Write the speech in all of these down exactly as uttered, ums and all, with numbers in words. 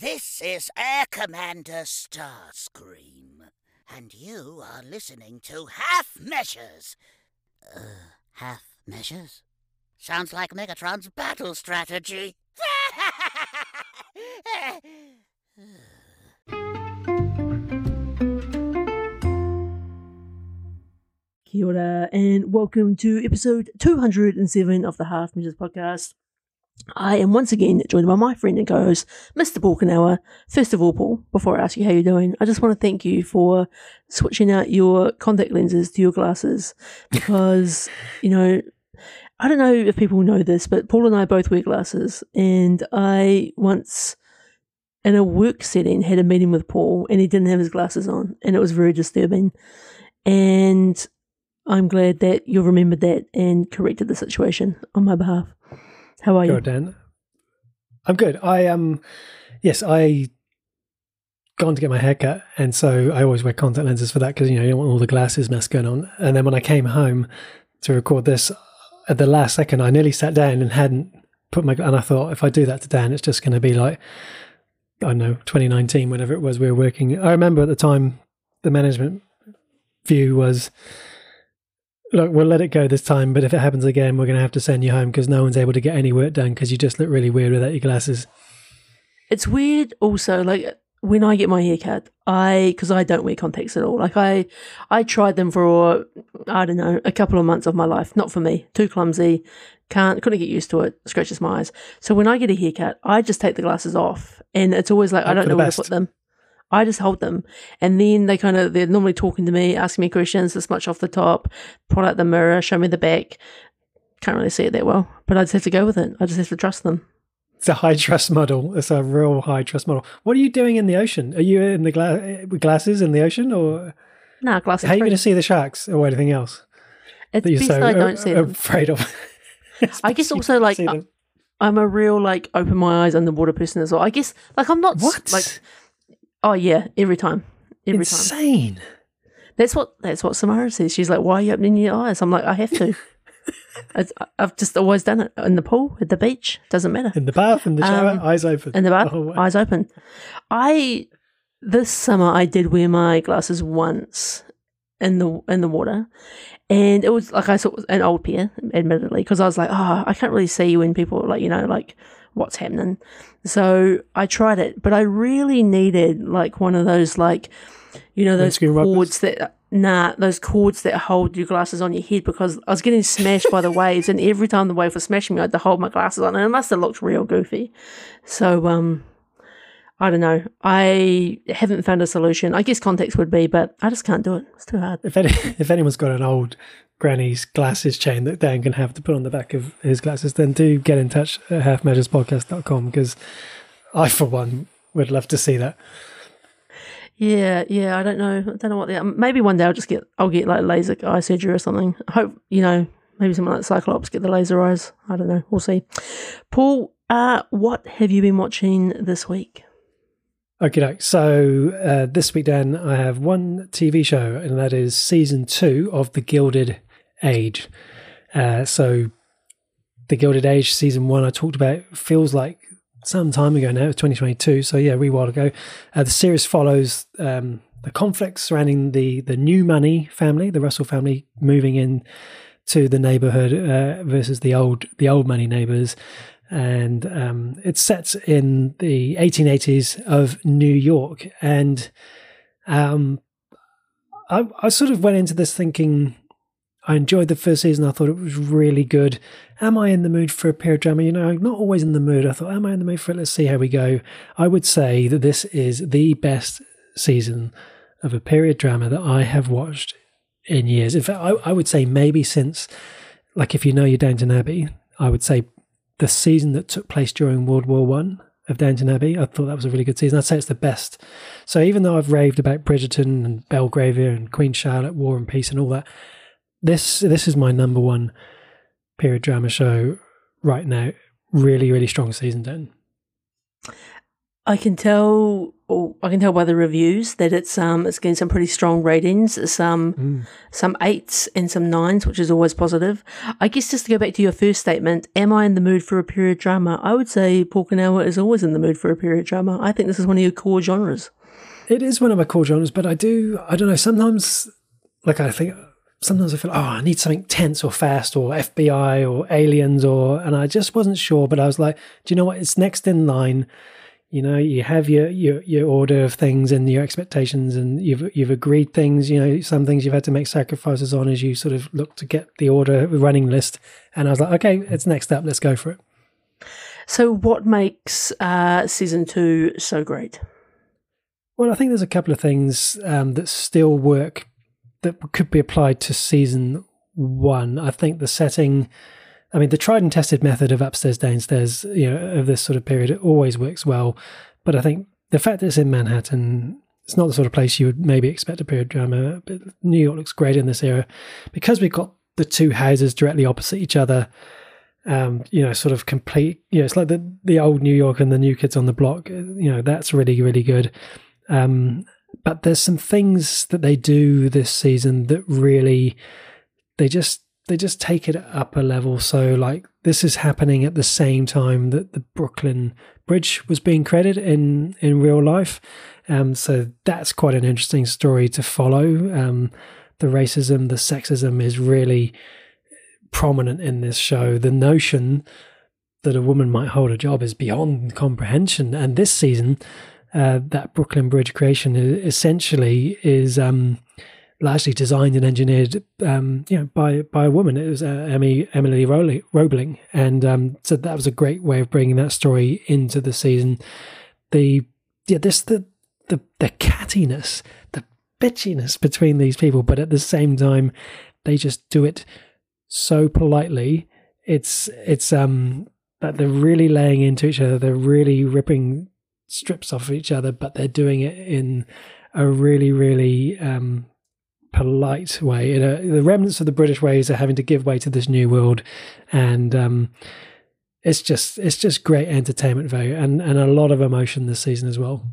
This is Air Commander Starscream, and you are listening to Half Measures. Uh, half measures? Sounds like Megatron's battle strategy. Kia ora, and welcome to episode two hundred seven of the Half Measures podcast. I am once again joined by my friend and co-host, Mister Paul Kanawa. First of all, Paul, before I ask you how you're doing, I just want to thank you for switching out your contact lenses to your glasses because, you know, I don't know if people know this, but Paul and I both wear glasses, and I once, in a work setting, had a meeting with Paul, and he didn't have his glasses on, and it was very disturbing. And I'm glad that you remembered that and corrected the situation on my behalf. How are you? Good, Dan. I'm good. I um, yes, I gone to get my hair cut, and so I always wear contact lenses for that because you know you don't want all the glasses mess going on. And then when I came home to record this, at the last second, I nearly sat down and hadn't put my. And I thought, if I do that to Dan, it's just going to be like, I don't know, twenty nineteen, whenever it was we were working. I remember at the time, the management view was, look, we'll let it go this time, but if it happens again, we're going to have to send you home because no one's able to get any work done because you just look really weird without your glasses. It's weird also, like, when I get my hair cut, I, because I don't wear contacts at all, like, I I tried them for, I don't know, a couple of months of my life. Not for me. Too clumsy. Can't, couldn't get used to it. Scratches my eyes. So when I get a haircut, I just take the glasses off, and it's always like, I don't know where to put them. I just hold them, and then they kind of, they're normally talking to me, asking me questions, this much off the top, pull out the mirror, show me the back. Can't really see it that well, but I just have to go with it. I just have to trust them. It's a high trust model. It's a real high trust model. What are you doing in the ocean? Are you in the gla- with glasses in the ocean, or nah, glasses? How are you going to see the sharks or anything else? It's best so I don't see them. Afraid of. I guess also like I, I'm a real like open my eyes underwater person as well. I guess like I'm not what like. Oh yeah, every time, every Insane. time. That's what that's what Samara says. She's like, "Why are you opening your eyes?" I'm like, "I have to." it's, I've just always done it in the pool, at the beach. Doesn't matter. In the bath, in the shower, um, eyes open. In the bath, oh, wow. eyes open. I this summer I did wear my glasses once in the in the water, and it was like I saw an old pair, admittedly, because I was like, "Oh, I can't really see when people like you know like." what's happening." So I tried it, but I really needed like one of those like, you know, those cords that, nah, those cords that hold your glasses on your head because I was getting smashed by the waves, and every time the wave was smashing me, I had to hold my glasses on, and it must have looked real goofy. So, um, I don't know. I haven't found a solution. I guess contacts would be, but I just can't do it. It's too hard. If any, if anyone's got an old granny's glasses chain that Dan can have to put on the back of his glasses, then do get in touch at half measures podcast dot com because I, for one, would love to see that. Yeah, yeah. I don't know. I don't know what the maybe one day I'll just get I'll get like laser eye surgery or something. I hope you know maybe someone like Cyclops get the laser eyes. I don't know. We'll see. Paul, uh, what have you been watching this week? Okay, so uh, this week, Dan, I have one T V show, and that is season two of The Gilded Age. Uh, so, The Gilded Age season one, I talked about, feels like some time ago now, twenty twenty-two. So, yeah, a wee while ago. Uh, the series follows um, the conflicts surrounding the the new money family, the Russell family, moving in to the neighborhood uh, versus the old the old money neighbors. And um, it's set in the eighteen eighties of New York. And um, I, I sort of went into this thinking, I enjoyed the first season. I thought it was really good. Am I in the mood for a period drama? You know, I'm not always in the mood. I thought, am I in the mood for it? Let's see how we go. I would say that this is the best season of a period drama that I have watched in years. In fact, I, I would say maybe since, like if you know your Downton Abbey, I would say the season that took place during World War One of Downton Abbey, I thought that was a really good season. I'd say it's the best. So even though I've raved about Bridgerton and Belgravia and Queen Charlotte, War and Peace and all that, this this is my number one period drama show right now. Really, really strong season, Dan. I can tell well, I can tell by the reviews that it's um it's getting some pretty strong ratings, some Mm. some eights and some nines, which is always positive. I guess just to go back to your first statement, am I in the mood for a period drama? I would say Porkinawa is always in the mood for a period drama. I think this is one of your core genres. It is one of my core genres, but I do, I don't know, sometimes, like I think, sometimes I feel, oh, I need something tense or fast or F B I or aliens or, and I just wasn't sure, but I was like, do you know what? It's next in line. You know, you have your, your, your order of things and your expectations, and you've you've agreed things. You know, some things you've had to make sacrifices on as you sort of look to get the order running list. And I was like, okay, it's next up. Let's go for it. So, what makes uh, season two so great? Well, I think there's a couple of things um, that still work that could be applied to season one. I think the setting. I mean, the tried and tested method of upstairs, downstairs, you know, of this sort of period, it always works well. But I think the fact that it's in Manhattan, it's not the sort of place you would maybe expect a period drama. But New York looks great in this era because we've got the two houses directly opposite each other. Um, you know, sort of complete. You know, it's like the the old New York and the New Kids on the Block. You know, that's really really good. Um, but there's some things that they do this season that really, they just. They just take it up a level. So, like, this is happening at the same time that the Brooklyn Bridge was being created in, in real life. Um, so that's quite an interesting story to follow. Um, the racism, the sexism is really prominent in this show. The notion that a woman might hold a job is beyond comprehension. And this season, uh, that Brooklyn Bridge creation essentially is... Um, largely designed and engineered, um, you know, by by a woman. It was uh, Emmy, Emily Roebling, and um, so that was a great way of bringing that story into the season. The yeah, this the the the cattiness, the bitchiness between these people, but at the same time, they just do it so politely. It's it's um that they're really laying into each other. They're really ripping strips off of each other, but they're doing it in a really really um. polite way. You know, the remnants of the British ways are having to give way to this new world, and um, it's just it's just great entertainment value and, and a lot of emotion this season as well.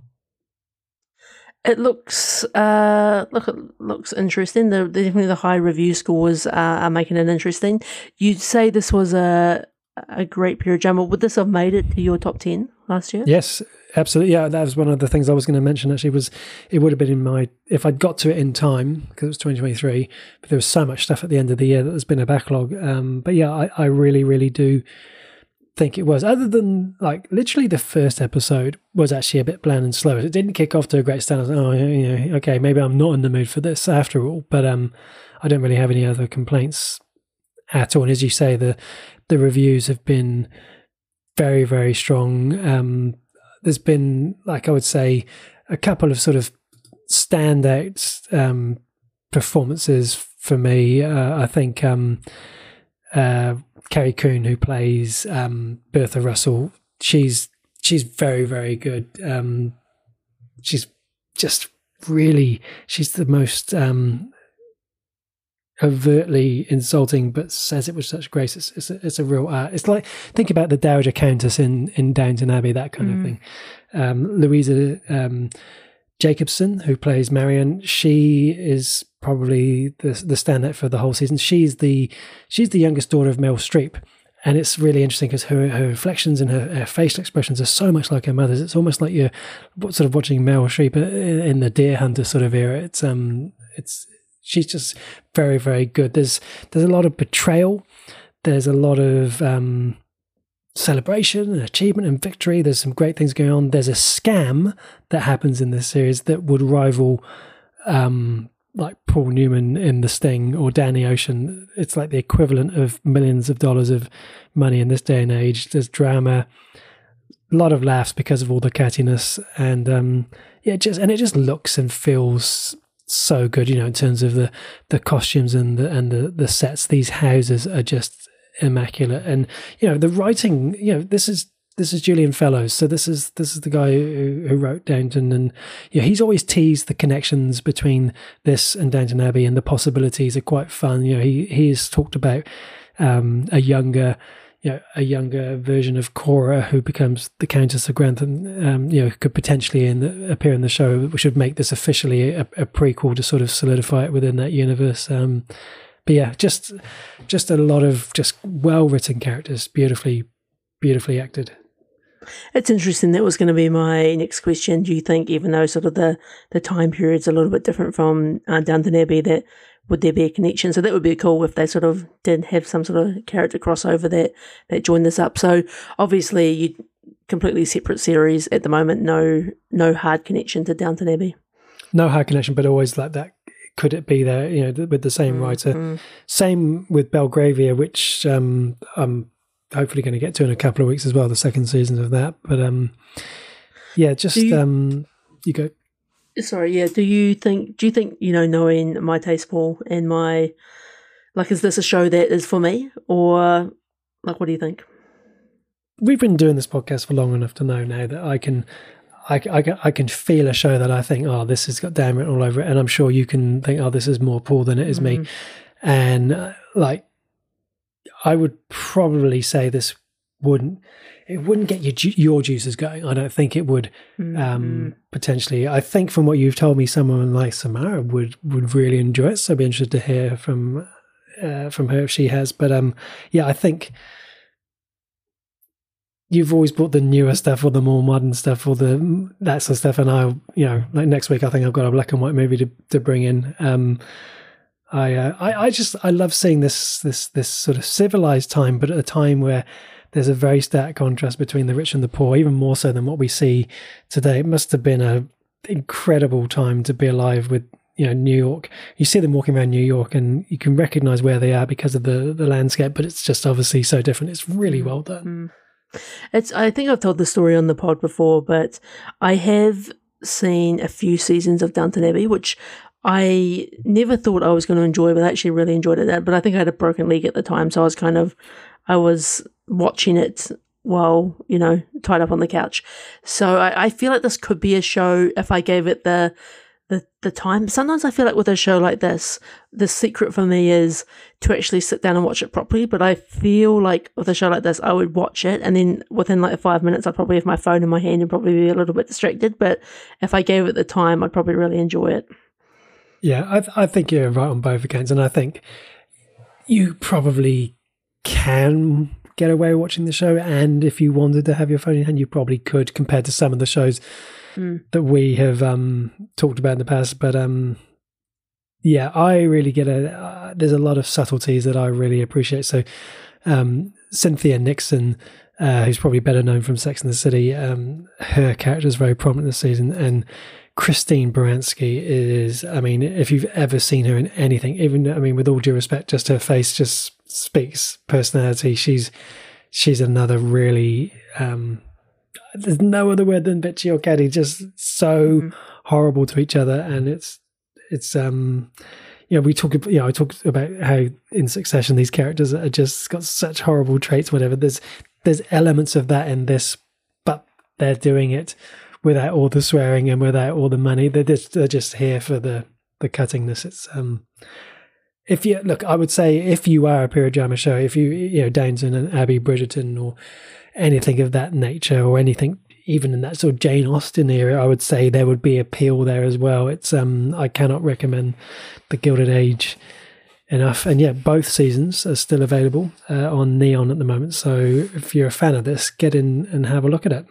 It looks uh, look it looks interesting. The, definitely the high review scores uh, are making it interesting. You'd say this was a a great period drama. Would this have made it to your top ten last year? Yes, absolutely. Yeah, that was one of the things I was going to mention. Actually, was it would have been in my if I'd got to it in time because it was twenty twenty-three. But there was so much stuff at the end of the year that there's been a backlog. Um, but yeah, I, I really, really do think it was. Other than like literally the first episode was actually a bit bland and slow. It didn't kick off to a great start. I was like, oh, you know, okay, maybe I'm not in the mood for this after all. But um, I don't really have any other complaints at all. And as you say, the the reviews have been very, very strong. Um, there's been, like I would say, a couple of sort of standout um, performances for me. Uh, I think um, uh, Carrie Coon, who plays um, Bertha Russell, she's she's very, very good. Um, she's just really, she's the most um, overtly insulting, but says it with such grace. It's, it's, a, it's a real art. It's like, think about the Dowager Countess in, in Downton Abbey, that kind mm. of thing. Um, Louisa um, Jacobson, who plays Marion, she is probably the the standout for the whole season. She's the she's the youngest daughter of Meryl Streep, and it's really interesting because her her reflections and her, her facial expressions are so much like her mother's. It's almost like you're sort of watching Meryl Streep in, in the Deer Hunter sort of era. It's um it's she's just very, very good. There's there's a lot of betrayal. There's a lot of um, celebration and achievement and victory. There's some great things going on. There's a scam that happens in this series that would rival um, like Paul Newman in The Sting or Danny Ocean. It's like the equivalent of millions of dollars of money in this day and age. There's drama, a lot of laughs because of all the cattiness, and um, yeah, just and it just looks and feels so good, you know, in terms of the the costumes and the and the the sets. These houses are just immaculate, and you know the writing. You know, this is this is Julian Fellows, so this is this is the guy who, who wrote Downton, and you know, he's always teased the connections between this and Downton Abbey, and the possibilities are quite fun. You know, he he's talked about um, a younger you know, a younger version of Cora who becomes the Countess of Grantham, um, you know, could potentially in the, appear in the show, which would make this officially a, a prequel to sort of solidify it within that universe. Um, but yeah, just just a lot of just well written characters, beautifully, beautifully acted. It's interesting. That was going to be my next question. Do you think, even though sort of the, the time period's a little bit different from uh, Downton Abbey, that would there be a connection? So that would be cool if they sort of did have some sort of character crossover that, that joined this up. So obviously, you completely separate series at the moment. No, no hard connection to Downton Abbey. No hard connection, but always like that. Could it be there? You know, with the same mm, writer. Mm. Same with Belgravia, which um, I'm hopefully going to get to in a couple of weeks as well. The second season of that, but um, yeah, just you, um, you go. Sorry, yeah. Do you think? Do you think you know, knowing my taste, Paul, and my like, is this a show that is for me, or like, what do you think? We've been doing this podcast for long enough to know now that I can, I, I, I can feel a show that I think, oh, this has got damn it all over it, and I'm sure you can think, oh, this is more Paul than it is mm-hmm. me, and uh, like, I would probably say this wouldn't. It wouldn't get your ju- your juices going. I don't think it would. Um, mm-hmm. Potentially, I think from what you've told me, someone like Samara would would really enjoy it. So I'd be interested to hear from uh, from her if she has. But um, yeah, I think you've always bought the newer stuff or the more modern stuff or the that sort of stuff. And I, you know, like next week, I think I've got a black and white movie to to bring in. Um, I, uh, I I just I love seeing this this this sort of civilized time, but at a time where there's a very stark contrast between the rich and the poor, even more so than what we see today. It must have been an incredible time to be alive with, you know, New York. You see them walking around New York and you can recognize where they are because of the, the landscape, but it's just obviously so different. It's really well done. It's. I think I've told the story on the pod before, but I have seen a few seasons of Downton Abbey, which I never thought I was going to enjoy, but I actually really enjoyed it. But I think I had a broken leg at the time, so I was kind of, I was watching it while, you know, tied up on the couch. So I, I feel like this could be a show if I gave it the, the the time. Sometimes I feel like with a show like this, the secret for me is to actually sit down and watch it properly. But I feel like with a show like this, I would watch it and then within like five minutes, I'd probably have my phone in my hand and probably be a little bit distracted. But if I gave it the time, I'd probably really enjoy it. Yeah, I, th- I think you're right on both accounts. And I think you probably can get away watching the show, and if you wanted to have your phone in hand, you probably could, compared to some of the shows mm. that we have um, talked about in the past. But um, yeah, I really get a. Uh, there's a lot of subtleties that I really appreciate. So um, Cynthia Nixon, uh, who's probably better known from Sex and the City, um, her character is very prominent this season, and Christine Baranski is, I mean, if you've ever seen her in anything, even, I mean, with all due respect, just her face just speaks personality. She's she's another really, um, there's no other word than bitchy or catty, just so mm-hmm. horrible to each other. And it's, it's um, you know, we talk, you know, I talked about how in Succession these characters are just got such horrible traits, whatever. There's, there's elements of that in this, but they're doing it without all the swearing and without all the money. They're just, they're just here for the, the cuttingness. It's, um, if you look, I would say if you are a period drama show, if you, you know, Downton and Abbey, Bridgerton or anything of that nature, or anything even in that sort of Jane Austen era, I would say there would be appeal there as well. It's, um, I cannot recommend The Gilded Age enough. And yeah, both seasons are still available uh, on Neon at the moment. So if you're a fan of this, get in and have a look at it.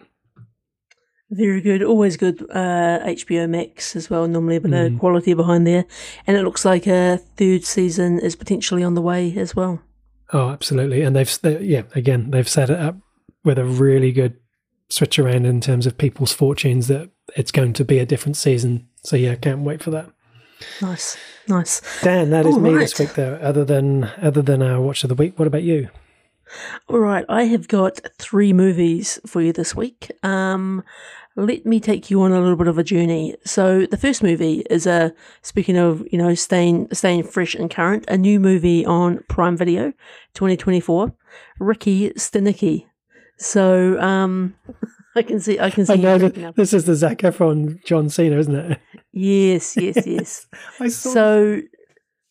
Very good. Always good. Uh, H B O Max as well, normally a bit mm. of quality behind there. And it looks like a third season is potentially on the way as well. Oh, absolutely. And they've, they, yeah, again, they've set it up with a really good switch around in terms of people's fortunes, that it's going to be a different season. So yeah, can't wait for that. Nice. Nice. Dan, that is All me right. this week though, other than, other than our watch of the week. What about you? All right. I have got three movies for you this week. Um, Let me take you on a little bit of a journey. So the first movie is a, speaking of, you know, staying staying fresh and current, a new movie on Prime Video, twenty twenty-four, Ricky Stenicki. So um, I can see, I can see. I know that this is the Zac Efron, John Cena, isn't it? Yes, yes, yes. I saw so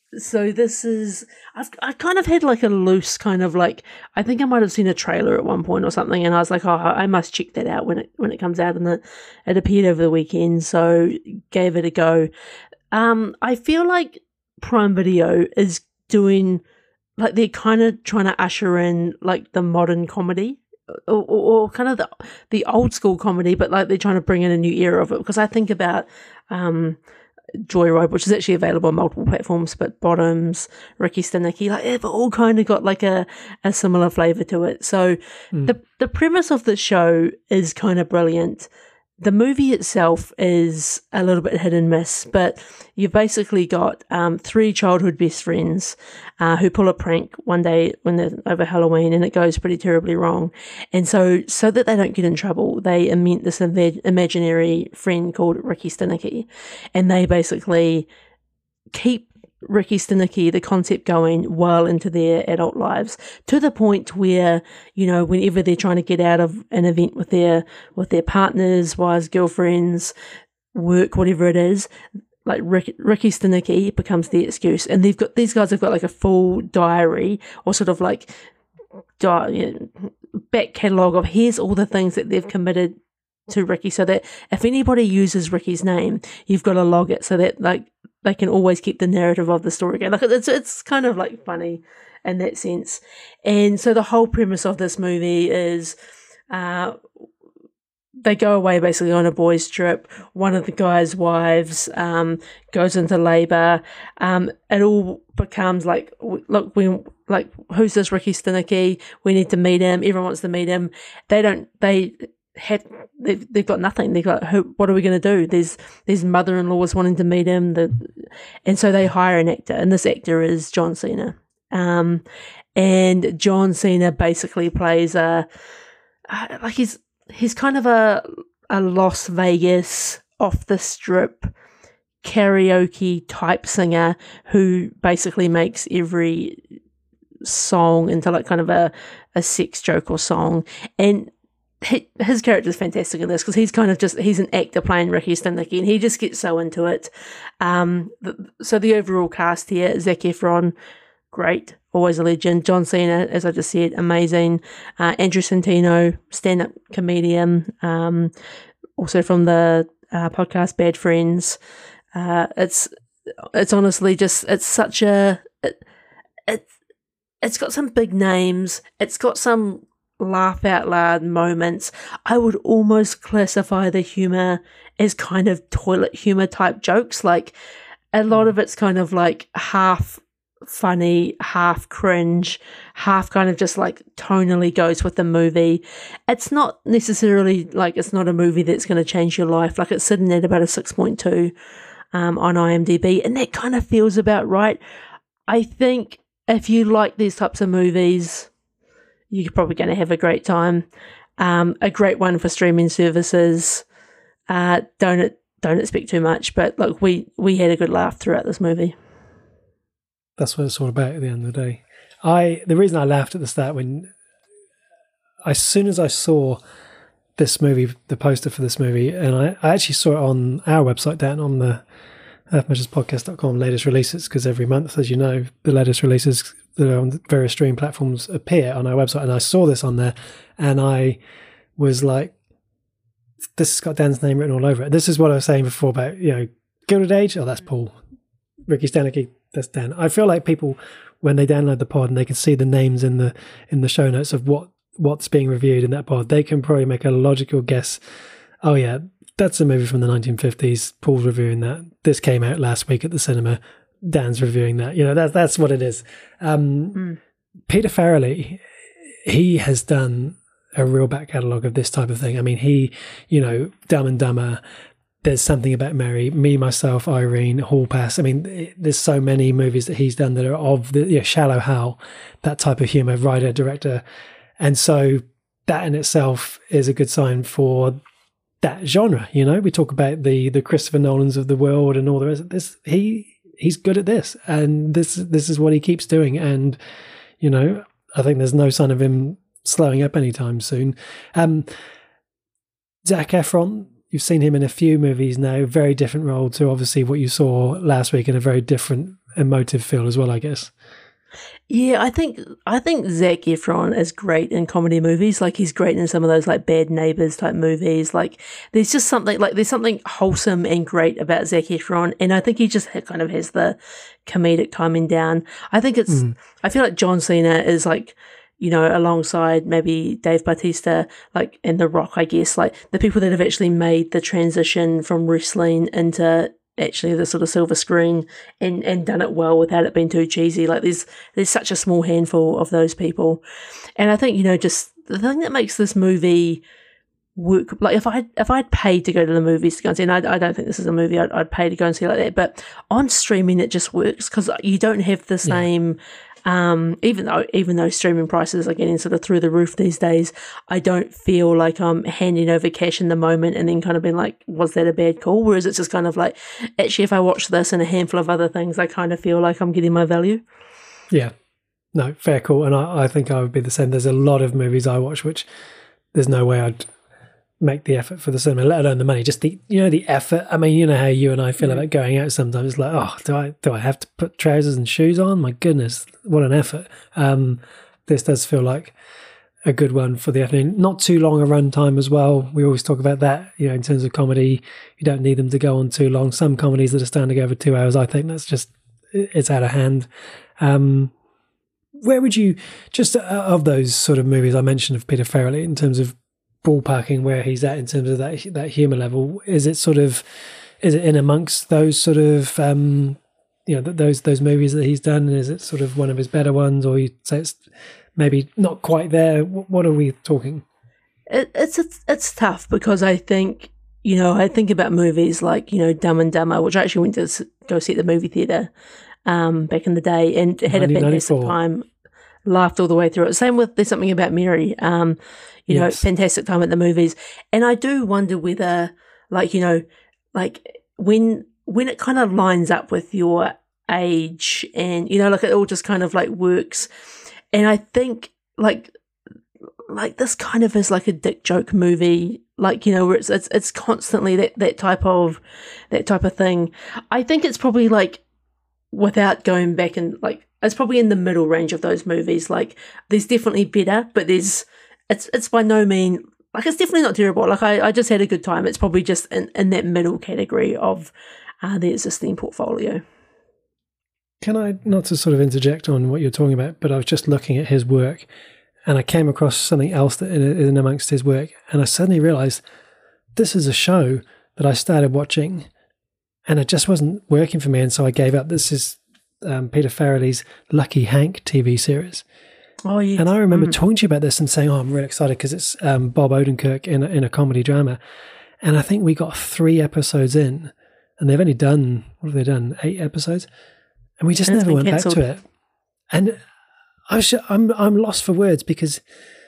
So this is I've I kind of had like a loose kind of like I think I might have seen a trailer at one point or something, and I was like, oh, I must check that out when it when it comes out, and it, it appeared over the weekend, so gave it a go. Um, I feel like Prime Video is doing like they're kind of trying to usher in like the modern comedy. Or, or, or kind of the the old school comedy, but like they're trying to bring in a new era of it. Because I think about um, Joyride, which is actually available on multiple platforms, but Bottoms, Ricky Stanicky, like they've all kind of got like a, a similar flavour to it. So Mm. the the premise of the show is kind of brilliant. The movie itself is a little bit hit and miss, but you've basically got um, three childhood best friends uh, who pull a prank one day when they're over Halloween, and it goes pretty terribly wrong. And so, so that they don't get in trouble, they invent this imag- imaginary friend called Ricky Stanicky, and they basically keep Ricky Stanicky, the concept, going well into their adult lives, to the point where, you know, whenever they're trying to get out of an event with their with their partners, wives, girlfriends, work, whatever it is, like Rick, Ricky Stanicky becomes the excuse. And they've got these guys have got like a full diary, or sort of like di- you know, back catalogue of here's all the things that they've committed to Ricky, so that if anybody uses Ricky's name, you've got to log it so that like they can always keep the narrative of the story going. Like it's it's kind of like funny in that sense. And so the whole premise of this movie is uh, they go away basically on a boys' trip. One of the guys' wives um, goes into labour. Um, it all becomes like, look, we like who's this Ricky Stanicky? We need to meet him. Everyone wants to meet him. They don't. They have they've, they've got nothing. They've got who, what are we going to do? There's there's mother-in-laws wanting to meet him, the, and so they hire an actor, and this actor is John Cena. Um, and John Cena basically plays a uh, like he's he's kind of a a Las Vegas off the strip karaoke type singer who basically makes every song into like kind of a a sex joke or song. And He, his character is fantastic in this because he's kind of just he's an actor playing Ricky Stanicky, and he just gets so into it. Um, the, so the overall cast here: Zac Efron, great, always a legend. John Cena, as I just said, amazing. Uh, Andrew Santino, stand-up comedian, um, also from the uh, podcast Bad Friends. Uh, it's it's honestly just it's such a it, it it's got some big names. It's got some laugh out loud moments. I would almost classify the humor as kind of toilet humor type jokes. Like a lot of it's kind of like half funny, half cringe, half kind of just like tonally goes with the movie. It's not necessarily like it's not a movie that's going to change your life. Like it's sitting at about a six point two um, on IMDb, and that kind of feels about right. I think if you like these types of movies, you're probably going to have a great time. Um, a great one for streaming services. Uh, don't don't expect too much, but look, we, we had a good laugh throughout this movie. That's what it's all about at the end of the day. I the reason I laughed at the start when, as soon as I saw this movie, the poster for this movie, and I, I actually saw it on our website, Dan, on the half measures podcast dot com latest releases, because every month, as you know, the latest releases that are on various streaming platforms appear on our website, and I saw this on there, and I was like, this has got Dan's name written all over it. This is what I was saying before about, you know, Gilded Age, oh, that's Paul. Ricky Stanicky, that's Dan. I feel like people, when they download the pod and they can see the names in the in the show notes of what what's being reviewed in that pod, they can probably make a logical guess. Oh yeah, that's a movie from the nineteen fifties. Paul's reviewing that. This came out last week at the cinema. Dan's reviewing that. You know, that's that's what it is. Um, mm. Peter Farrelly, he has done a real back catalogue of this type of thing. I mean, he, you know, Dumb and Dumber, There's Something About Mary, Me, Myself, Irene, Hall Pass. I mean, there's so many movies that he's done that are of the, you know, Shallow Hal, that type of humour, writer, director. And so that in itself is a good sign for that genre. You know, we talk about the the Christopher Nolans of the world and all the rest of this. He he's good at this, and this this is what he keeps doing. And, you know, I think there's no sign of him slowing up anytime soon. Um, Zac Efron, you've seen him in a few movies now, very different role to obviously what you saw last week, in a very different emotive feel as well, I guess. Yeah, I think I think Zac Efron is great in comedy movies. Like, he's great in some of those like Bad Neighbors type movies. Like, there's just something like there's something wholesome and great about Zac Efron, and I think he just kind of has the comedic timing down. I think it's mm. I feel like John Cena is like, you know, alongside maybe Dave Bautista, like, and The Rock, I guess, like the people that have actually made the transition from wrestling into actually the sort of silver screen and, and done it well without it being too cheesy. Like, there's there's such a small handful of those people. And I think, you know, just the thing that makes this movie work, like if I if I'd paid to go to the movies to go and see, and I, I don't think this is a movie I'd, I'd pay to go and see like that, but on streaming it just works because you don't have the same... Yeah. Um, even though even though streaming prices are getting sort of through the roof these days, I don't feel like I'm handing over cash in the moment and then kind of being like, was that a bad call? Whereas it's just kind of like, actually, if I watch this and a handful of other things, I kind of feel like I'm getting my value. Yeah, no, fair call. And I, I think I would be the same. There's a lot of movies I watch which there's no way I'd make the effort for the cinema, let alone the money. Just the, you know, the effort. I mean, you know how you and I feel about going out sometimes. It's like, oh, do I do I have to put trousers and shoes on? My goodness, what an effort. Um, this does feel like a good one for the afternoon. Not too long a run time as well. We always talk about that, you know, in terms of comedy. You don't need them to go on too long. Some comedies that are starting to go over two hours, I think that's just, it's out of hand. Um, where would you, just of those sort of movies I mentioned of Peter Farrelly, in terms of ballparking where he's at in terms of that that humor level, is it sort of, is it in amongst those sort of um you know th- those those movies that he's done? Is it sort of one of his better ones, or you say it's maybe not quite there? What, what are we talking? It, it's, it's it's tough because I think, you know, I think about movies like, you know, Dumb and Dumber, which I actually went to go see at the movie theater um back in the day and had a fantastic time, laughed all the way through it. Same with There's Something About Mary. Um, you yes. know, fantastic time at the movies. And I do wonder whether, like, you know, like when when it kind of lines up with your age and, you know, like it all just kind of like works. And I think like like this kind of is like a dick joke movie, like, you know, where it's it's it's constantly that, that type of that type of thing. I think it's probably like, without going back and like, it's probably in the middle range of those movies. Like, there's definitely better, but there's it's it's by no means, like, it's definitely not terrible. Like, I, I just had a good time. It's probably just in, in that middle category of uh, the existing portfolio. Can I, not to sort of interject on what you're talking about, but I was just looking at his work and I came across something else that in, in amongst his work, and I suddenly realised this is a show that I started watching and it just wasn't working for me, and so I gave up. This is um, Peter Farrelly's Lucky Hank T V series. Oh, yeah. And I remember mm. talking to you about this and saying, oh, I'm really excited because it's um, Bob Odenkirk in a, in a comedy drama. And I think we got three episodes in and they've only done, what have they done, eight episodes? And we just and never went cancelled. back to it. And I was, I'm I'm lost for words because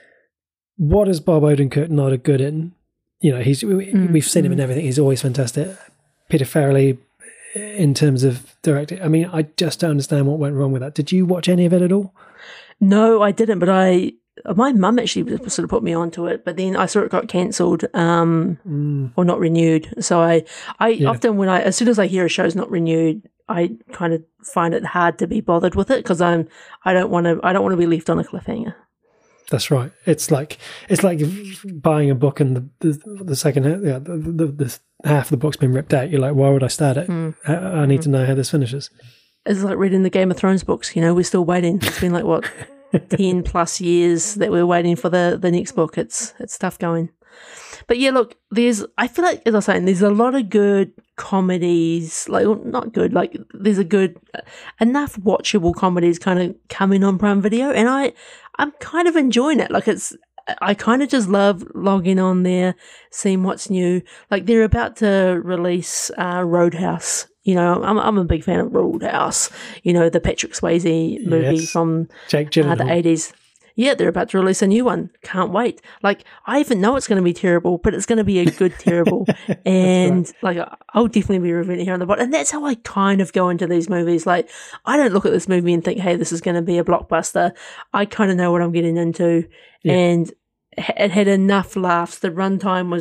what is Bob Odenkirk not a good in? You know, he's we, mm. we've seen him in everything. He's always fantastic. Peter Farrelly, in terms of directing, I mean, I just don't understand what went wrong with that. Did you watch any of it at all? No, I didn't, but I, my mum actually sort of put me onto it, but then I saw it got cancelled um, mm. or not renewed. So I, I yeah. often when I, as soon as I hear a show's not renewed, I kind of find it hard to be bothered with it because I'm, I don't want to, I don't want to be left on a cliffhanger. That's right. It's like it's like buying a book and the the, the second yeah, the, the, the half of the book's been ripped out. You're like, why would I start it? Mm. I, I need mm. to know how this finishes. It's like reading the Game of Thrones books. You know, we're still waiting. It's been like what ten plus years that we're waiting for the, the next book. It's it's tough going. But yeah, look, there's I feel like, as I was saying, there's a lot of good comedies, like well, not good, like there's a good enough watchable comedies kind of coming on Prime Video, and I I'm kind of enjoying it. Like it's I kind of just love logging on there, seeing what's new. Like they're about to release uh, Roadhouse. You know, I'm I'm a big fan of Roadhouse. You know, the Patrick Swayze movie yes. from Jake uh, the eighties. Yeah, they're about to release a new one. Can't wait. Like, I even know it's going to be terrible, but it's going to be a good terrible. And, right. like, I'll definitely be reviewing it here on the pod. And that's how I kind of go into these movies. Like, I don't look at this movie and think, hey, this is going to be a blockbuster. I kind of know what I'm getting into. Yeah. And it had enough laughs. The runtime was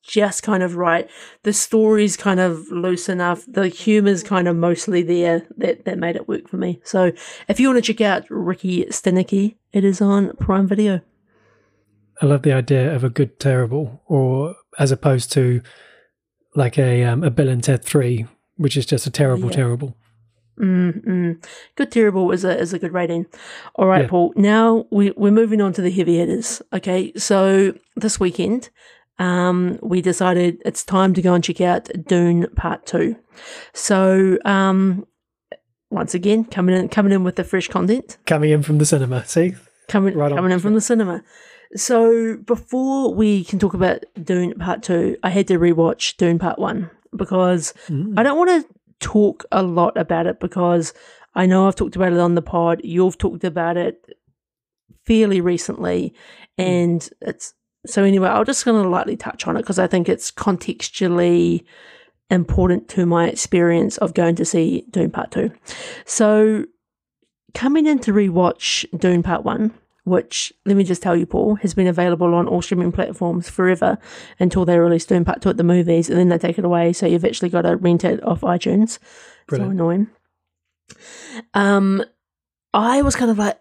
just kind of right. The story's kind of loose enough. The humour's kind of mostly there. That, that made it work for me. So if you want to check out Ricky Stanicky, it is on Prime Video. I love the idea of a good terrible, or as opposed to like a um, a Bill and Ted three, which is just a terrible, yeah. terrible. Mm-mm. Good terrible is a is a good rating. All right, Yeah. Paul. Now we we're moving on to the heavy hitters. Okay, so this weekend, um, we decided it's time to go and check out Dune Part Two. So, um, once again, coming in coming in with the fresh content, Coming in from the cinema, see? coming Right on. coming in from the cinema. So before we can talk about Dune Part Two, I had to rewatch Dune Part One because Mm. I don't want to talk a lot about it because I know I've talked about it on the pod. You've talked about it fairly recently, and it's so anyway. I'm just going to lightly touch on it because I think it's contextually important to my experience of going to see Dune Part Two. So coming in to rewatch Dune Part One, which, let me just tell you, Paul, has been available on all streaming platforms forever until they release Dune Part two at the movies, and then they take it away, so you've actually got to rent it off iTunes. Brilliant. So annoying. Um, I was kind of like,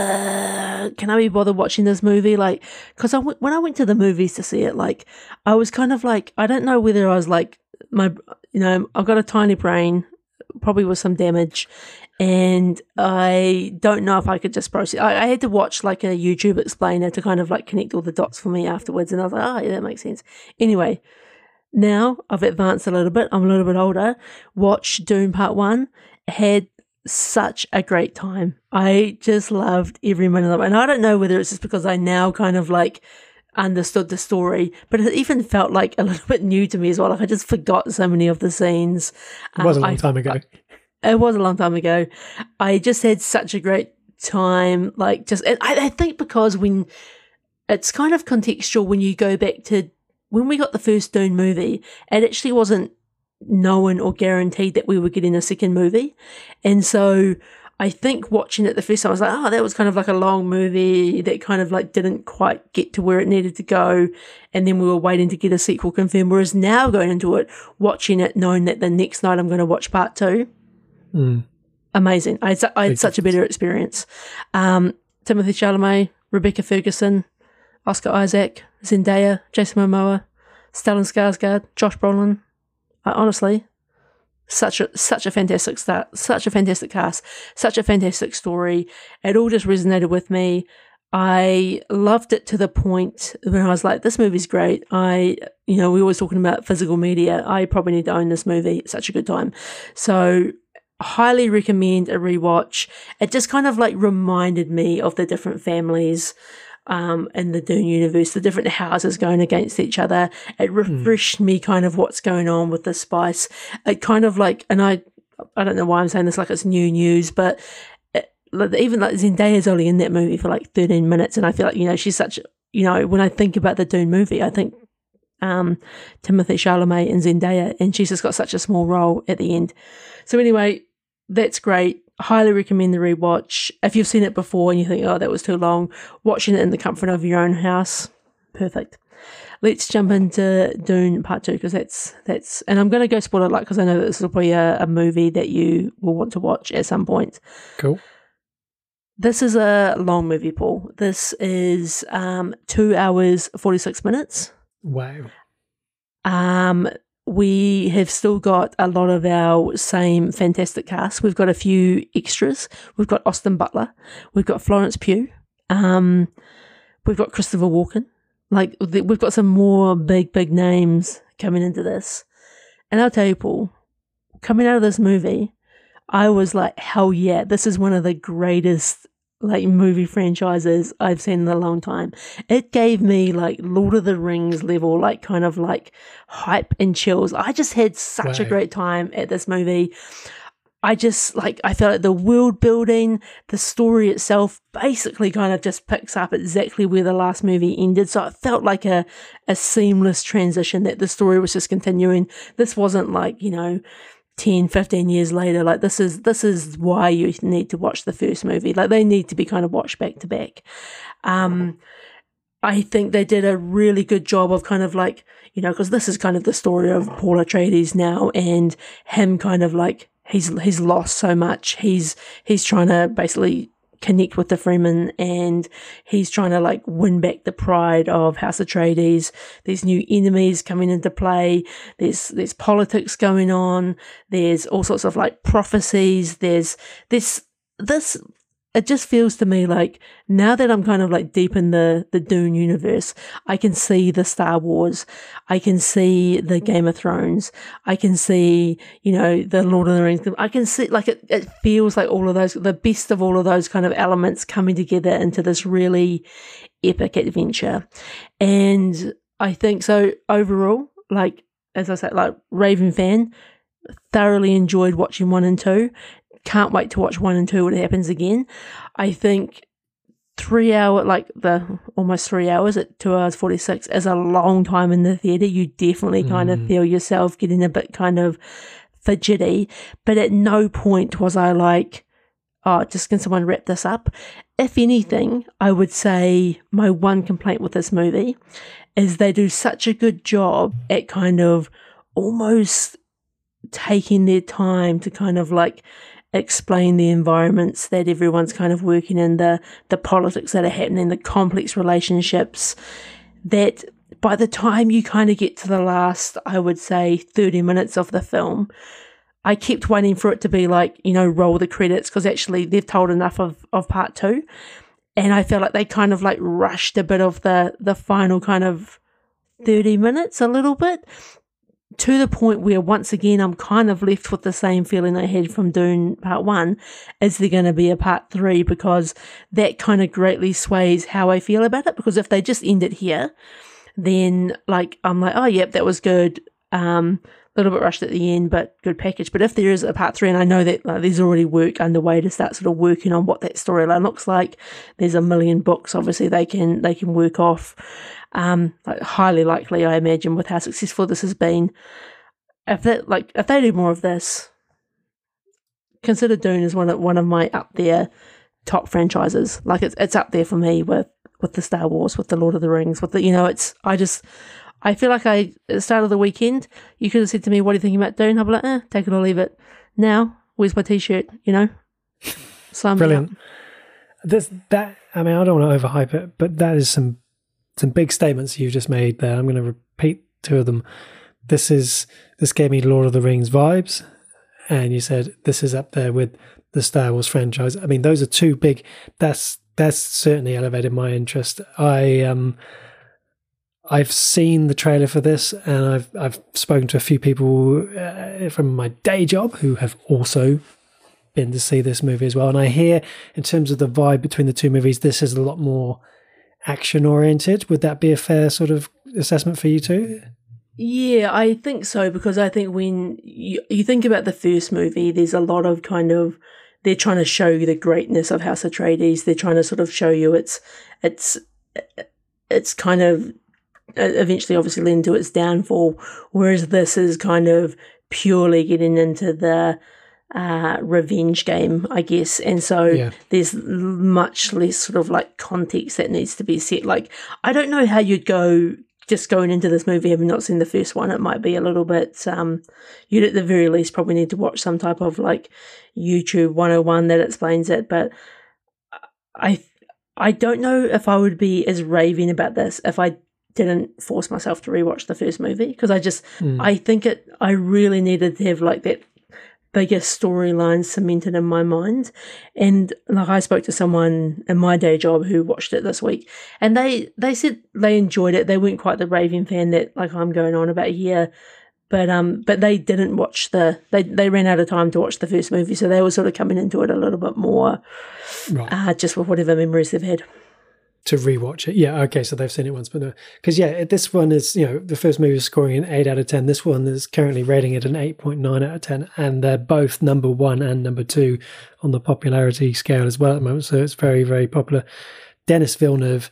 uh, can I be bothered watching this movie? Like, because I w- when I went to the movies to see it, like, I was kind of like, I don't know whether I was like, my, you know, I've got a tiny brain, probably with some damage, and I don't know if I could just process. I, I had to watch like a YouTube explainer to kind of like connect all the dots for me afterwards, and I was like, oh yeah, that makes sense. Anyway, now I've advanced a little bit. I'm a little bit older. Watched Dune Part One. Had such a great time. I just loved every minute of it, and I don't know whether it's just because I now kind of like understood the story, but it even felt like a little bit new to me as well. Like I just forgot so many of the scenes. It was a Um, long I- time ago. I- It was a long time ago. I just had such a great time. Like, just, and I, I think because when it's kind of contextual when you go back to when we got the first Dune movie, it actually wasn't known or guaranteed that we were getting a second movie. And so I think watching it the first time, I was like, oh, that was kind of like a long movie that kind of like didn't quite get to where it needed to go. And then we were waiting to get a sequel confirmed. Whereas now going into it, watching it, knowing that the next night I'm going to watch part two, Mm. amazing. I had, su- I had such a better experience. Um, Timothy Chalamet, Rebecca Ferguson, Oscar Isaac, Zendaya, Jason Momoa, Stellan Skarsgård, Josh Brolin. I, honestly, such a such a fantastic start, such a fantastic cast, such a fantastic story. It all just resonated with me. I loved it to the point where I was like, this movie's great. I, you know, we were always talking about physical media. I probably need to own this movie. It's such a good time. So highly recommend a rewatch. It just kind of like reminded me of the different families um, in the Dune universe, the different houses going against each other. It refreshed mm. me kind of what's going on with the spice. It kind of like, and I, I don't know why I'm saying this like it's new news, but it, even like Zendaya's only in that movie for like thirteen minutes, and I feel like, you know, she's such, you know, when I think about the Dune movie, I think um, Timothy Chalamet and Zendaya, and she's just got such a small role at the end. So anyway, that's great. Highly recommend the rewatch. If you've seen it before and you think, oh, that was too long, watching it in the comfort of your own house, perfect. Let's jump into Dune Part Two because that's that's, and I'm going to go spoiler alert because I know that this will be a, a movie that you will want to watch at some point. Cool. This is a long movie, Paul. This is um, two hours forty-six minutes. Wow. Um, we have still got a lot of our same fantastic cast. We've got a few extras. We've got Austin Butler. We've got Florence Pugh. Um, we've got Christopher Walken. Like, we've got some more big, big names coming into this. And I'll tell you, Paul, coming out of this movie, I was like, hell yeah, this is one of the greatest like movie franchises I've seen in a long time. It gave me like Lord of the Rings level, like kind of like hype and chills. I just had such wow. a great time at this movie. I just like, I felt like the world building, the story itself basically kind of just picks up exactly where the last movie ended. So it felt like a, a seamless transition that the story was just continuing. This wasn't like, you know, ten, fifteen years later, like this is this is why you need to watch the first movie. Like they need to be kind of watched back to back. Um, I think they did a really good job of kind of like, you know, because this is kind of the story of Paul Atreides now, and him kind of like, he's he's lost so much. He's he's trying to basically connect with the Fremen, and he's trying to like win back the pride of House Atreides. There's new enemies coming into play. There's there's politics going on. There's all sorts of like prophecies. There's this this. It just feels to me like now that I'm kind of like deep in the, the Dune universe, I can see the Star Wars, I can see the Game of Thrones, I can see, you know, the Lord of the Rings. I can see like it, it feels like all of those, the best of all of those kind of elements coming together into this really epic adventure. And I think so overall, like, as I said, like Raven fan, thoroughly enjoyed watching one and two. Can't wait to watch one and two when it happens again. I think three hour, like the almost three hours at two hours forty-six is a long time in the theatre. You definitely mm. kind of feel yourself getting a bit kind of fidgety, but at no point was I like, oh, just can someone wrap this up? If anything, I would say my one complaint with this movie is they do such a good job at kind of almost taking their time to kind of like explain the environments that everyone's kind of working in, the the politics that are happening, the complex relationships, that by the time you kind of get to the last, I would say, thirty minutes of the film, I kept waiting for it to be like, you know, roll the credits, because actually they've told enough of, of part two. And I felt like they kind of like rushed a bit of the, the final kind of thirty minutes a little bit, to the point where once again I'm kind of left with the same feeling I had from Dune Part one. Is there going to be a Part three? Because that kind of greatly sways how I feel about it, because if they just end it here, then like I'm like, oh yep, that was good, um a little bit rushed at the end, but good package. But if there is a Part three, and I know that like, there's already work underway to start sort of working on what that storyline looks like, there's a million books obviously they can they can work off. Um, like highly likely, I imagine, with how successful this has been, if that like if they do more of this, consider Dune as one of one of my up there top franchises. Like it's it's up there for me with with the Star Wars, with the Lord of the Rings, with the, you know, it's I just I feel like I at the start of the weekend you could have said to me, "What are you thinking about Dune?" I'd be like, "Eh, take it or leave it." Now, where's my T-shirt? You know, sign brilliant. Me up. This that I mean, I don't want to overhype it, but that is some. Some big statements you've just made there. I'm going to repeat two of them. This is this gave me Lord of the Rings vibes, and you said this is up there with the Star Wars franchise. I mean, those are two big. That's that's certainly elevated my interest. I um, I've seen the trailer for this, and I've I've spoken to a few people uh, from my day job who have also been to see this movie as well. And I hear, in terms of the vibe between the two movies, this is a lot more action oriented. Would that be a fair sort of assessment for you too? Yeah, I think so, because I think when you, you think about the first movie, there's a lot of kind of, they're trying to show you the greatness of House Atreides. They're trying to sort of show you its its it's kind of eventually obviously leading to its downfall, whereas this is kind of purely getting into the uh, revenge game, I guess. And so yeah. There's much less sort of like context that needs to be set. Like, I don't know how you'd go just going into this movie having not seen the first one. It might be a little bit, um, you'd at the very least probably need to watch some type of like YouTube one oh one that explains it. But I, I don't know if I would be as raving about this if I didn't force myself to rewatch the first movie, because I just, mm. I think it, I really needed to have like that bigger storyline cemented in my mind. And like, I spoke to someone in my day job who watched it this week, and they they said they enjoyed it. They weren't quite the raving fan that like I'm going on about here, but um but they didn't watch the they they ran out of time to watch the first movie, so they were sort of coming into it a little bit more right. uh, just with whatever memories they've had. To rewatch it. Yeah, okay, so they've seen it once, but no. Because, yeah, this one is, you know, the first movie is scoring an eight out of ten. This one is currently rating it an eight point nine out of ten, and they're both number one and number two on the popularity scale as well at the moment, so it's very, very popular. Denis Villeneuve,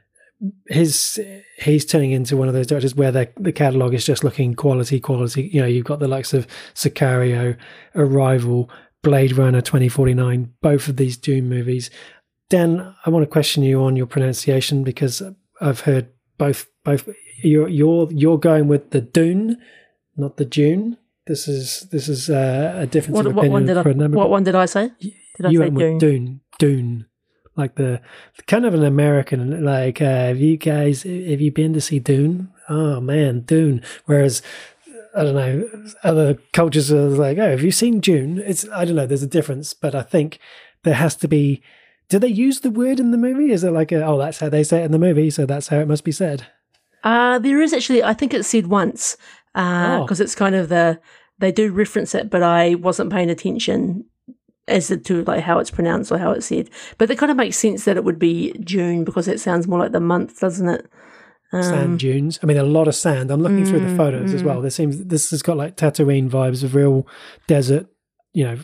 his he's turning into one of those directors where the, the catalogue is just looking quality, quality. You know, you've got the likes of Sicario, Arrival, Blade Runner twenty forty-nine, both of these Dune movies. Dan, I want to question you on your pronunciation, because I've heard both both you're you're you're going with the Dune, not the June. This is this is uh, a difference What, of what opinion one did I? for a number. What one did I say? Did I you say went Dune? with Dune, Dune, like the kind of an American. Like, uh, have you guys have you been to see Dune? Oh man, Dune. Whereas I don't know, other cultures are like, oh, have you seen Dune? It's I don't know. There's a difference, but I think there has to be. Do they use the word in the movie? Is it like, a, oh, that's how they say it in the movie, so that's how it must be said? Uh, there is actually, I think it's said once, because uh, oh. it's kind of the, they do reference it, but I wasn't paying attention as to like how it's pronounced or how it's said. But it kind of makes sense that it would be June, because it sounds more like the month, doesn't it? Um, Sand dunes. I mean, a lot of sand. I'm looking mm, through the photos mm. as well. There seems, this has got like Tatooine vibes of real desert, you know.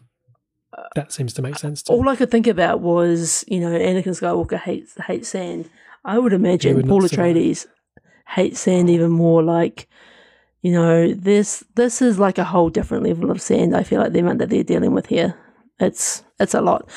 That seems to make sense to All I could think about was, you know, Anakin Skywalker hates hates sand. I would imagine would Paul Atreides hates sand even more. Like, you know, this this is like a whole different level of sand. I feel like the amount that they're dealing with here, it's it's a lot.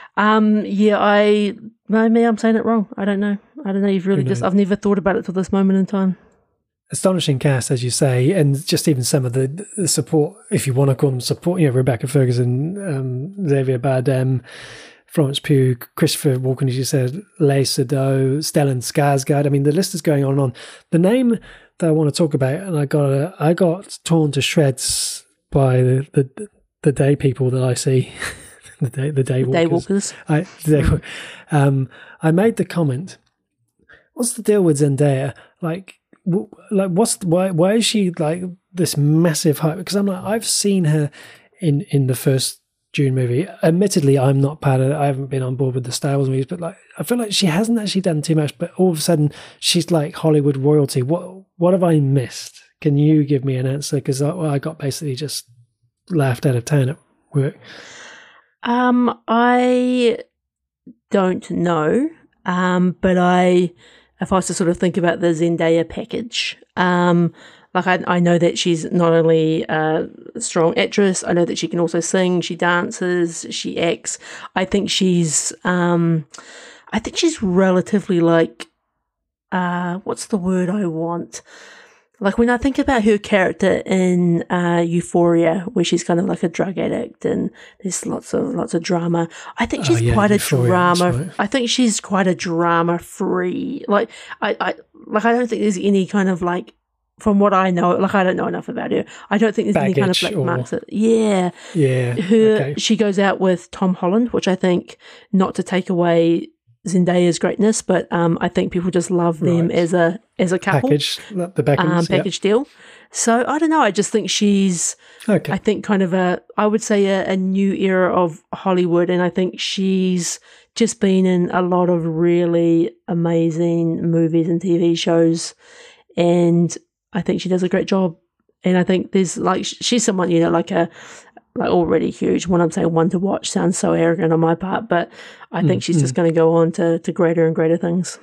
Um, yeah, I maybe I'm saying it wrong. I don't know. I don't know. You've really just I've never thought about it till this moment in time. Astonishing cast, as you say, and just even some of the, the support, if you want to call them support, you know, Rebecca Ferguson, um, Xavier Bardem, Florence Pugh, Christopher Walken, as you said, Leigh Sado, Stellan Skarsgård. I mean, the list is going on and on. The name that I want to talk about, and I got uh, I got torn to shreds by the the, the day people that I see, the day the day walkers. Day walkers. I, the day, um, I made the comment, what's the deal with Zendaya? Like, like what's why why is she like this massive hype? Because I'm like, I've seen her in in the first Dune movie. Admittedly, I'm not part of it. I haven't been on board with the Star Wars movies, but like I feel like she hasn't actually done too much, but all of a sudden she's like Hollywood royalty. What what have I missed? Can you give me an answer? Because I, well, I got basically just laughed out of town at work. Um, I don't know. Um, but I if I was to sort of think about the Zendaya package, um, like I, I know that she's not only a strong actress, I know that she can also sing, she dances, she acts. I think she's, um, I think she's relatively like, uh, what's the word I want? Like when I think about her character in uh, Euphoria, where she's kind of like a drug addict and there's lots of lots of drama. I think she's oh, yeah, quite Euphoria, a drama. Right. I think she's quite a drama free. Like I, I, like I don't think there's any kind of like, from what I know, like I don't know enough about her. I don't think there's Baggage any kind of black or, marks. That, yeah, yeah. Her okay. She goes out with Tom Holland, which I think, not to take away Zendaya's greatness, but um, I think people just love them right. as a as a couple. Package, the package, um, package yeah. deal. So I don't know. I just think she's, okay. I think kind of a, I would say a, a new era of Hollywood, and I think she's just been in a lot of really amazing movies and T V shows, and I think she does a great job. And I think there's like she's someone, you know, like a. Like already huge. When I'm saying one to watch sounds so arrogant on my part, but I think mm, she's mm. just going to go on to, to greater and greater things.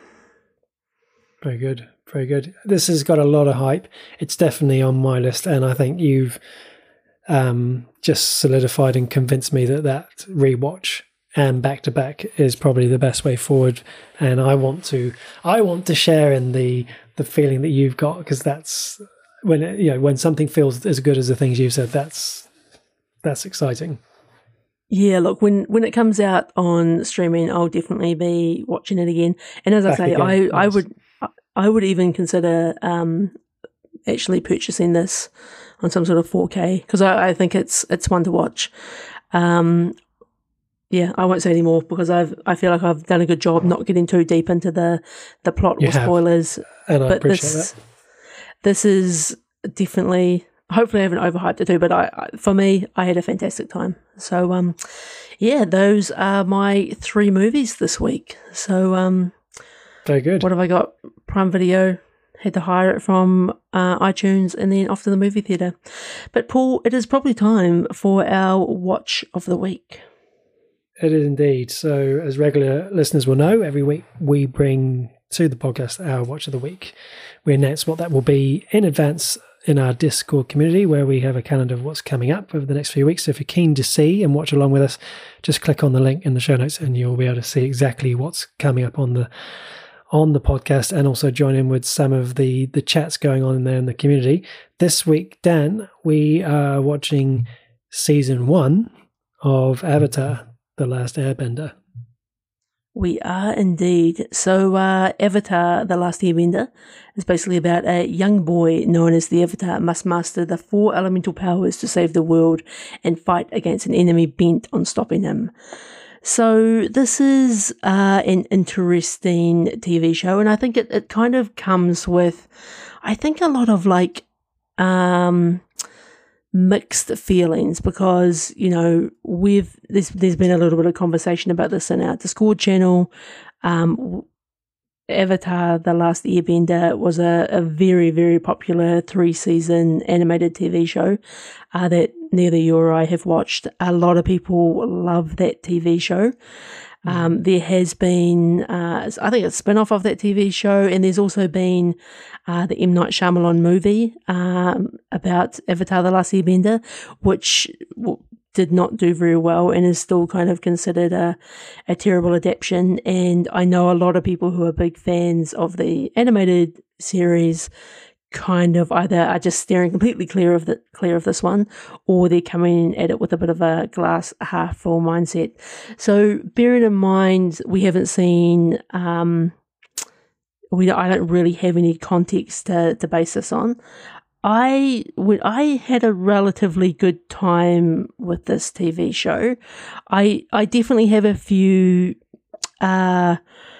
Very good. Very good. This has got a lot of hype. It's definitely on my list, and I think you've um, just solidified and convinced me that that rewatch and back to back is probably the best way forward. And I want to, I want to share in the the feeling that you've got, because that's when it, you know when something feels as good as the things you've said. That's That's exciting. Yeah, look, when, when it comes out on streaming, I'll definitely be watching it again. And as Back I say, again. I, nice. I would I would even consider um, actually purchasing this on some sort of four K, because I, I think it's it's one to watch. Um, yeah, I won't say any more because I've I feel like I've done a good job not getting too deep into the the plot you or have. spoilers. And I but appreciate this, that. This is definitely. Hopefully I haven't overhyped it too, but I, I, for me, I had a fantastic time. So, um, yeah, those are my three movies this week. So, um, very good. What have I got? Prime Video, had to hire it from uh, iTunes, and then off to the movie theatre. But Paul, it is probably time for our watch of the week. It is indeed. So, as regular listeners will know, every week we bring to the podcast our watch of the week. We announce what that will be in advance in our Discord community, where we have a calendar of what's coming up over the next few weeks. So if you're keen to see and watch along with us, just click on the link in the show notes and you'll be able to see exactly what's coming up on the on the podcast and also join in with some of the, the chats going on in there in the community. This week, Dan, we are watching season one of Avatar, The Last Airbender. We are indeed. So, uh, Avatar, The Last Airbender is basically about a young boy known as the Avatar must master the four elemental powers to save the world and fight against an enemy bent on stopping him. So, this is uh, an interesting T V show, and I think it, it kind of comes with, I think, a lot of like um, mixed feelings because, you know, we've there's, there's been a little bit of conversation about this in our Discord channel. Um, Avatar, The Last Airbender was a, a very, very popular three-season animated T V show uh, that neither you or I have watched. A lot of people love that T V show. Mm. Um, there has been, uh, I think, a spin-off of that T V show, and there's also been uh, the M. Night Shyamalan movie um, about Avatar, The Last Airbender, which w- did not do very well and is still kind of considered a, a terrible adaptation. And I know a lot of people who are big fans of the animated series kind of either are just staring completely clear of the clear of this one, or they're coming at it with a bit of a glass half full mindset. So bearing in mind we haven't seen um we I don't really have any context to, to base this on. I would I had a relatively good time with this T V show. I I definitely have a few uh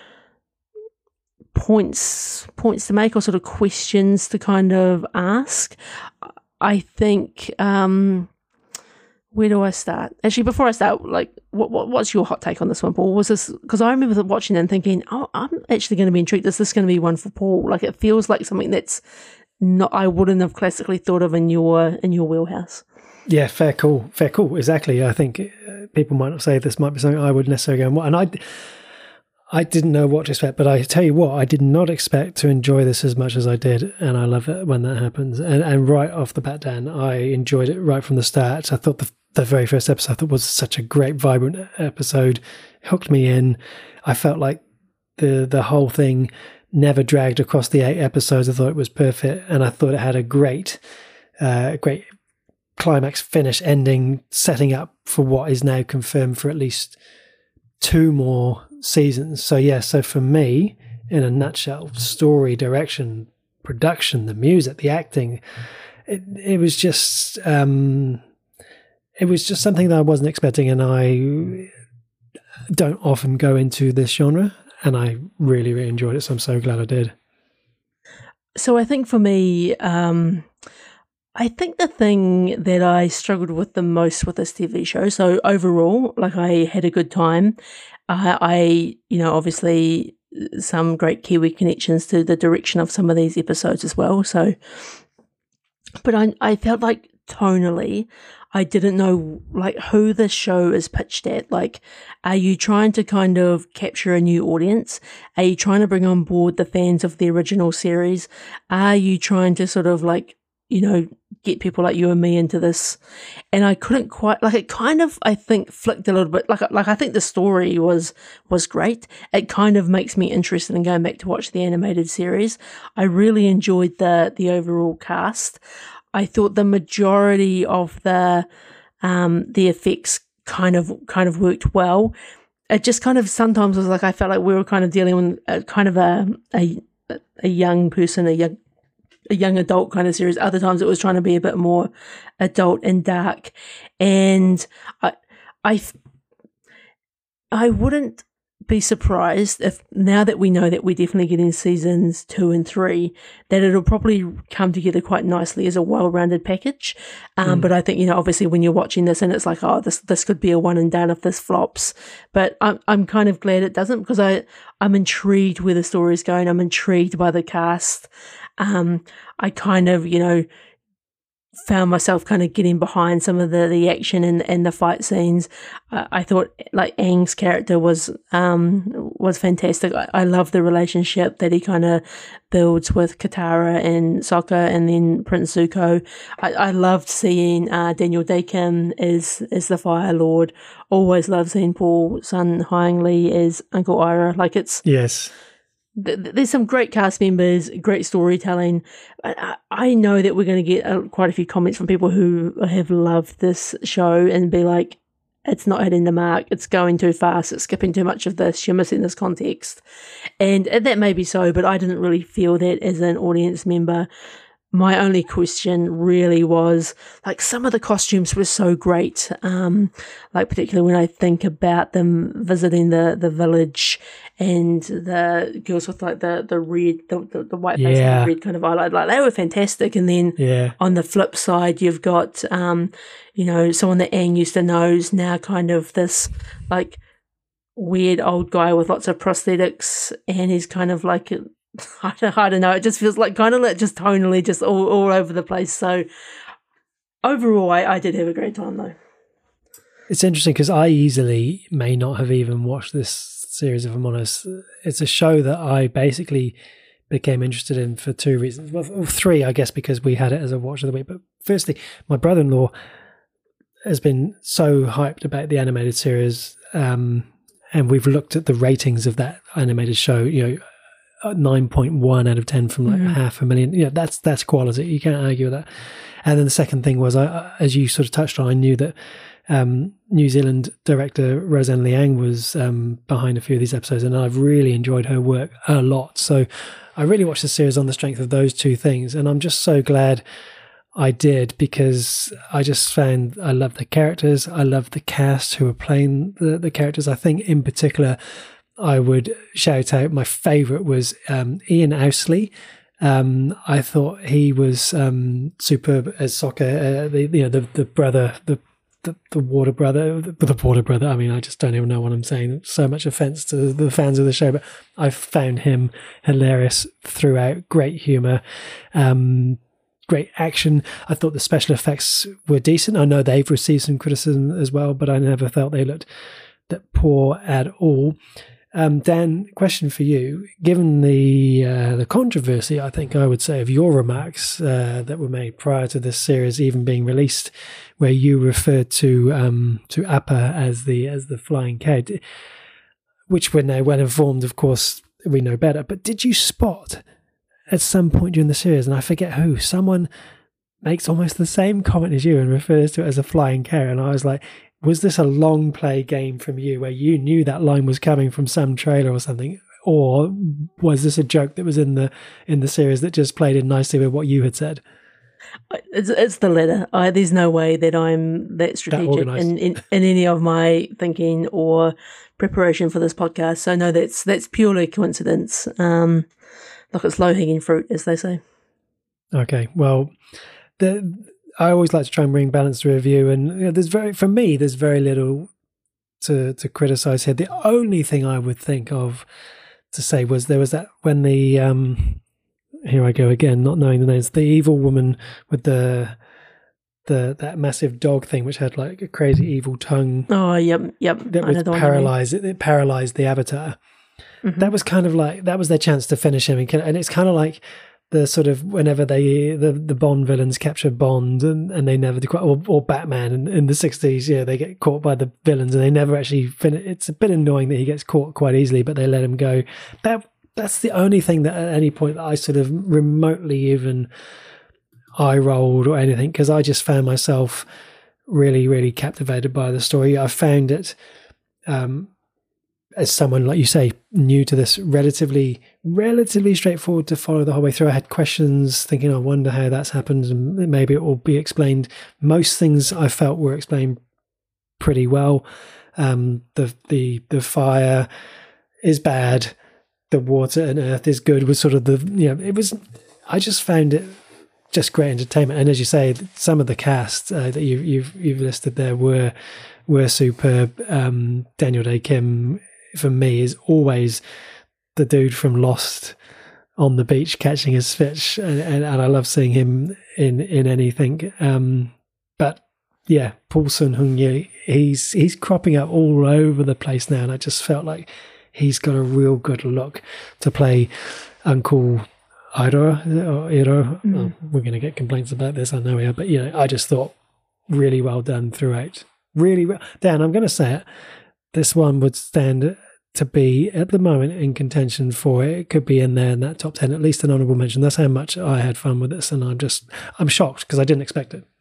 points points to make, or sort of questions to kind of ask. I think um where do I start? Actually, before I start, like, what, what what's your hot take on this one, Paul? Was this because I remember watching it and thinking, oh, I'm actually going to be intrigued. Is this going to be one for Paul? Like, it feels like something that's not I wouldn't have classically thought of in your in your wheelhouse. Yeah, fair call, fair call. Exactly. I think uh, people might not say this might be something I would necessarily go and watch. And I, I didn't know what to expect, but I tell you what, I did not expect to enjoy this as much as I did, and I love it when that happens. And and right off the bat, Dan, I enjoyed it right from the start. I thought the the very first episode I thought was such a great, vibrant episode. It hooked me in. I felt like the the whole thing never dragged across the eight episodes. I thought it was perfect, and I thought it had a great, uh, great climax, finish, ending, setting up for what is now confirmed for at least two more seasons. So yeah, so for me, in a nutshell, story, direction, production, the music, the acting, it, it was just, um, it was just something that I wasn't expecting, and I don't often go into this genre. And I really, really enjoyed it, so I'm so glad I did. So I think for me, um, I think the thing that I struggled with the most with this T V show, so overall, like, I had a good time. Uh, I, you know, obviously some great Kiwi connections to the direction of some of these episodes as well. So, but I, I felt like tonally, I didn't know, like, who this show is pitched at. Like, are you trying to kind of capture a new audience? Are you trying to bring on board the fans of the original series? Are you trying to sort of, like, you know, get people like you and me into this? And I couldn't quite, like, it kind of, I think, flicked a little bit. Like, like I think the story was was great. It kind of makes me interested in going back to watch the animated series. I really enjoyed the the overall cast. I thought the majority of the um, the effects kind of kind of worked well. It just kind of sometimes was like I felt like we were kind of dealing with a, kind of a, a a young person, a young a young adult kind of series. Other times it was trying to be a bit more adult and dark. And I I I wouldn't be surprised if, now that we know that we're definitely getting seasons two and three, that it'll probably come together quite nicely as a well-rounded package. Um, mm. But I think, you know, obviously when you're watching this and it's like, oh, this this could be a one and done if this flops. But I'm I'm kind of glad it doesn't, because I I'm intrigued where the story's going. I'm intrigued by the cast. Um, I kind of, you know, found myself kind of getting behind some of the, the action and, and the fight scenes. Uh, I thought, like, Aang's character was um was fantastic. I, I love the relationship that he kind of builds with Katara and Sokka, and then Prince Zuko. I, I loved seeing uh, Daniel Day-Kim as as the Fire Lord. Always loved seeing Paul Sun Hyung Lee as Uncle Ira. Like, it's yes. there's some great cast members, great storytelling. I, I know that we're going to get uh, quite a few comments from people who have loved this show and be like, it's not hitting the mark, it's going too fast, it's skipping too much of this, you're missing this context. And that may be so, but I didn't really feel that as an audience member. My only question really was, like, some of the costumes were so great, um, like particularly when I think about them visiting the, the village and the girls with like the, the red, the, the, the white face yeah. and the red kind of eyeliner, like they were fantastic. And then yeah. on the flip side, you've got, um, you know, someone that Aang used to know is now kind of this like weird old guy with lots of prosthetics, and he's kind of like, I don't, I don't know, it just feels like kind of like just tonally just all, all over the place. So overall, I, I did have a great time though. It's interesting because I easily may not have even watched this series, if I'm honest. It's a show that I basically became interested in for two reasons. Well, three, I guess, because we had it as a watch of the week. But firstly, my brother-in-law has been so hyped about the animated series, um, and we've looked at the ratings of that animated show, you know, nine point one out of ten from like mm. half a million. Yeah, that's that's quality. You can't argue with that. And then the second thing was, I, as you sort of touched on, I knew that um, New Zealand director Roseanne Liang was um, behind a few of these episodes, and I've really enjoyed her work a lot. So I really watched the series on the strength of those two things, and I'm just so glad I did, because I just found I love the characters. I love the cast who are playing the, the characters. I think in particular, I would shout out my favourite was um, Ian Ousley. Um, I thought he was um, superb as Sokka, uh, the you know the the brother, the the, the water brother, the, the water brother. I mean, I just don't even know what I'm saying. So much offence to the fans of the show, but I found him hilarious throughout. Great humour, um, great action. I thought the special effects were decent. I know they've received some criticism as well, but I never felt they looked that poor at all. Um, Dan, question for you. Given the uh, the controversy, I think I would say, of your remarks uh, that were made prior to this series even being released, where you referred to um, to Appa as the as the flying cow, which we're now well informed, of course, we know better. But did you spot at some point during the series, and I forget who, someone makes almost the same comment as you and refers to it as a flying cow, and I was like, was this a long play game from you where you knew that line was coming from some trailer or something, or was this a joke that was in the in the series that just played in nicely with what you had said? It's, it's the latter. I, there's no way that I'm that strategic that in, in, in any of my thinking or preparation for this podcast. So no, that's that's purely coincidence. Um, look, it's low hanging fruit, as they say. Okay, well, the. I always like to try and bring balance to a review, and you know, there's very, for me, there's very little to to criticize here. The only thing I would think of to say was there was that when the um, here I go again, not knowing the names, the evil woman with the the that massive dog thing, which had like a crazy evil tongue. Oh, yep, yep. That would paralyze it. It paralyzed the Avatar. Mm-hmm. That was kind of like that was their chance to finish him, and, and it's kind of like. The sort of whenever they the, the Bond villains capture Bond and, and they never do quite, or, or Batman in, in the sixties, yeah, they get caught by the villains and they never actually finish. It's a bit annoying that he gets caught quite easily, but they let him go. That that's the only thing that at any point that I sort of remotely even eye rolled or anything, because I just found myself really really captivated by the story. I found it. Um, as someone, like you say, new to this, relatively relatively straightforward to follow the whole way through. I had questions thinking, I wonder how that's happened, and maybe it will be explained. Most things I felt were explained pretty well. Um, the the the fire is bad, the water and earth is good, was sort of the, you know, it was, I just found it just great entertainment. And as you say, some of the cast uh, that you, you've you've listed there were were superb. Um, Daniel Day Kim, for me, is always the dude from Lost on the beach catching his fish, and, and, and I love seeing him in in anything. Um, but yeah, Paul Sun Hung Yee, he's he's cropping up all over the place now, and I just felt like he's got a real good look to play Uncle Iroh. Or Iroh. Mm. Oh, we're going to get complaints about this, I know we are, but you know, I just thought really well done throughout. Really, Dan, I'm going to say it. This one would stand to be at the moment in contention for it. It could be in there in that top ten, at least an honourable mention. That's how much I had fun with this, and I'm just I'm shocked because I didn't expect it.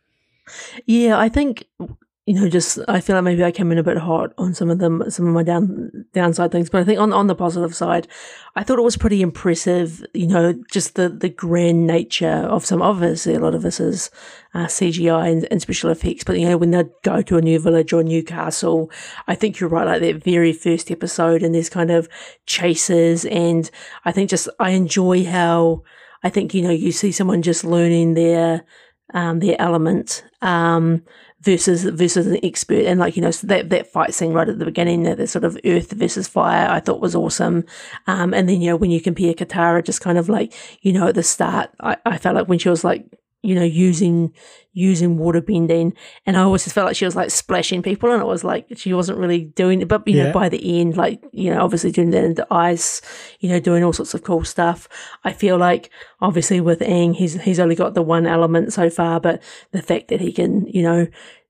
Yeah, I think, you know, just I feel like maybe I came in a bit hot on some of them, some of my down downside things. But I think on on the positive side, I thought it was pretty impressive. You know, just the the grand nature of some. Obviously, a lot of this is uh, C G I and, and special effects. But you know, when they go to a new village or a new castle, I think you're right. Like that very first episode, and there's kind of chases, and I think just I enjoy how I think you know you see someone just learning their um, their element. Um, versus versus an expert, and like you know so that that fight scene right at the beginning, that, that sort of earth versus fire, I thought was awesome. Um, and then you know when you compare Katara, just kind of like you know at the start, I, I felt like when she was like you know using using water bending, and I always just felt like she was like splashing people, and it was like she wasn't really doing it. But you yeah. know by the end, like you know obviously doing that into ice, you know doing all sorts of cool stuff. I feel like obviously with Aang, he's he's only got the one element so far, but the fact that he can you know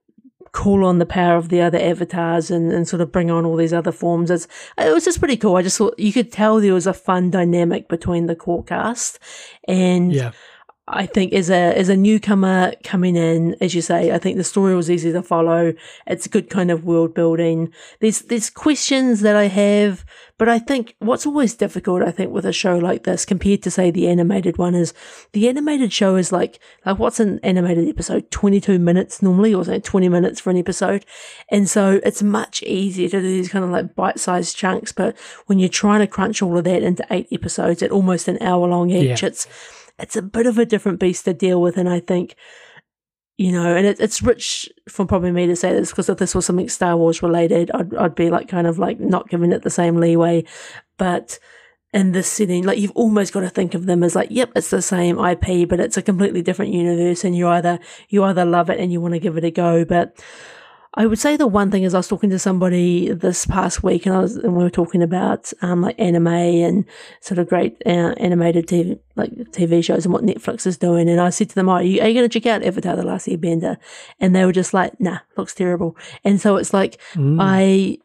call on the power of the other avatars and, and sort of bring on all these other forms. It's, it was just pretty cool. I just thought you could tell there was a fun dynamic between the core cast, and yeah. I think as a as a newcomer coming in, as you say, I think the story was easy to follow. It's good kind of world building. There's there's questions that I have, but I think what's always difficult, I think, with a show like this compared to say the animated one is the animated show is like like what's an animated episode? twenty-two minutes normally, or say twenty minutes for an episode, and so it's much easier to do these kind of like bite-sized chunks. But when you're trying to crunch all of that into eight episodes at almost an hour long each, yeah. it's it's a bit of a different beast to deal with. And I think, you know, and it, it's rich for probably me to say this, because if this was something Star Wars related, I'd, I'd be like kind of like not giving it the same leeway. But in this setting, like you've almost got to think of them as like, yep, it's the same I P, but it's a completely different universe, and you either you either love it and you want to give it a go. But I would say the one thing is I was talking to somebody this past week, and I was and we were talking about um, like anime and sort of great uh, animated T V like T V shows and what Netflix is doing. And I said to them, "Oh, are you, are you going to check out Avatar: The Last Airbender?" And they were just like, "Nah, looks terrible." And so it's like mm. I.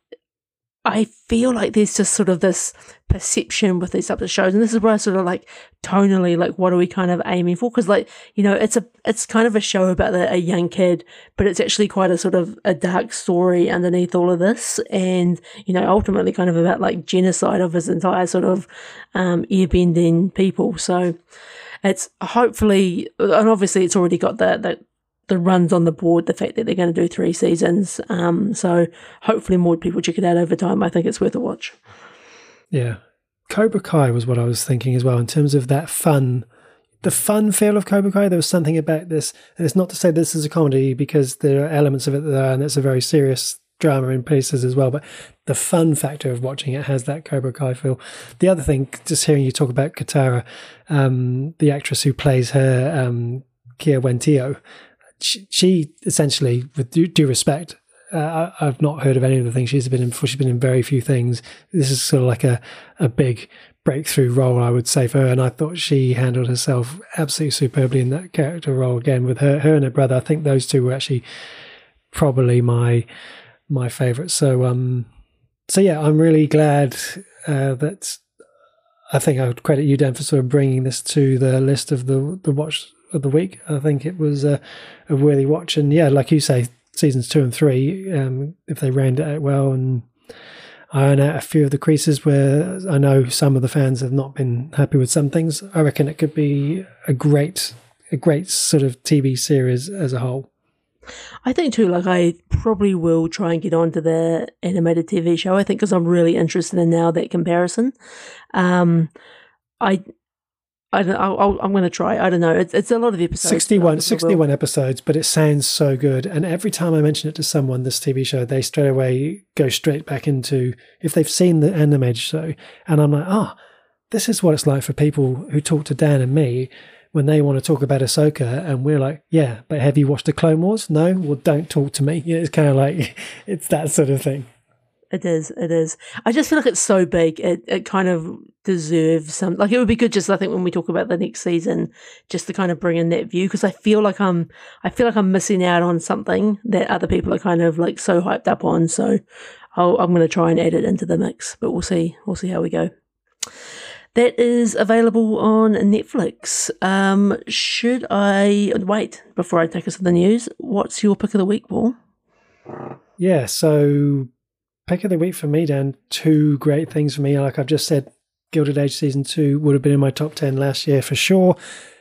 I feel like there's just sort of this perception with these types of shows, and this is where I sort of like tonally, like, what are we kind of aiming for? Because, like, you know, it's a it's kind of a show about a, a young kid, but it's actually quite a sort of a dark story underneath all of this, and you know, ultimately, kind of about like genocide of his entire sort of um, airbending people. So it's hopefully, and obviously, it's already got the the. the runs on the board, the fact that they're going to do three seasons. Um, so hopefully more people check it out over time. I think it's worth a watch. Yeah. Cobra Kai was what I was thinking as well, in terms of that fun, the fun feel of Cobra Kai. There was something about this, and it's not to say this is a comedy, because there are elements of it there, and it's a very serious drama in pieces as well, but the fun factor of watching it has that Cobra Kai feel. The other thing, just hearing you talk about Katara, um, the actress who plays her, um, Kia Wentio, She, she essentially, with due, due respect, uh, I, I've not heard of any of the things she's been in before. She's been in very few things. This is sort of like a, a big breakthrough role, I would say, for her. And I thought she handled herself absolutely superbly in that character role again, with her, her and her brother. I think those two were actually probably my my favourites. So, um, so yeah, I'm really glad uh, that I think I would credit you, Dan, for sort of bringing this to the list of the the watch of the week. I think it was a, a worthy watch, and yeah, like you say, seasons two and three, um, if they round it out well and iron out a few of the creases where I know some of the fans have not been happy with some things, I reckon it could be a great, a great sort of T V series as a whole. I think too, like I probably will try and get onto the animated T V show, I think, because I'm really interested in now that comparison. Um, I I don't, I'll, I'm going to try. I don't know. It's, it's a lot of episodes. sixty-one, sixty-one episodes, but it sounds so good. And every time I mention it to someone, this T V show, they straight away go straight back into, if they've seen the animated show. And I'm like, oh, this is what it's like for people who talk to Dan and me when they want to talk about Ahsoka. And we're like, yeah, but have you watched the Clone Wars? No? Well, don't talk to me. You know, it's kind of like, it's that sort of thing. It is, it is. I just feel like it's so big, it, it kind of deserves some, like it would be good just, I think, when we talk about the next season, just to kind of bring in that view, because I feel like I'm, I feel like I'm missing out on something that other people are kind of like so hyped up on. So I'll, I'm going to try and add it into the mix, but we'll see. We'll see how we go. That is available on Netflix. Um, should I wait before I take us to the news? What's your pick of the week, Paul? Yeah, so pick of the week for me, Dan. Two great things for me. Like I've just said, Gilded Age season two would have been in my top ten last year for sure.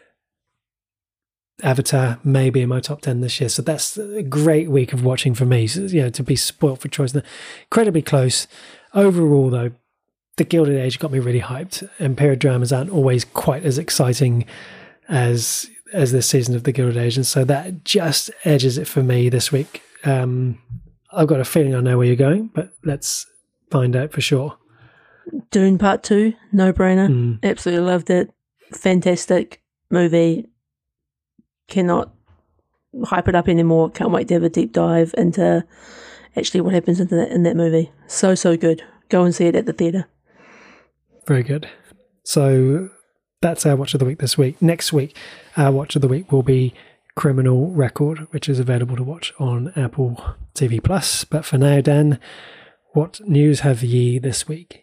Avatar may be in my top ten this year, so that's a great week of watching for me. So, you know, to be spoilt for choice, incredibly close. Overall, though, The Gilded Age got me really hyped, and period dramas aren't always quite as exciting as as this season of The Gilded Age, and so that just edges it for me this week. Um, I've got a feeling I know where you're going, but let's find out for sure. Dune Part two, no-brainer. Mm. Absolutely loved it. Fantastic movie. Cannot hype it up anymore. Can't wait to have a deep dive into actually what happens in that, in that movie. So, so good. Go and see it at the theatre. Very good. So that's our Watch of the Week this week. Next week, our Watch of the Week will be Criminal Record, which is available to watch on Apple T V Plus. But for now, Dan, what news have ye this week?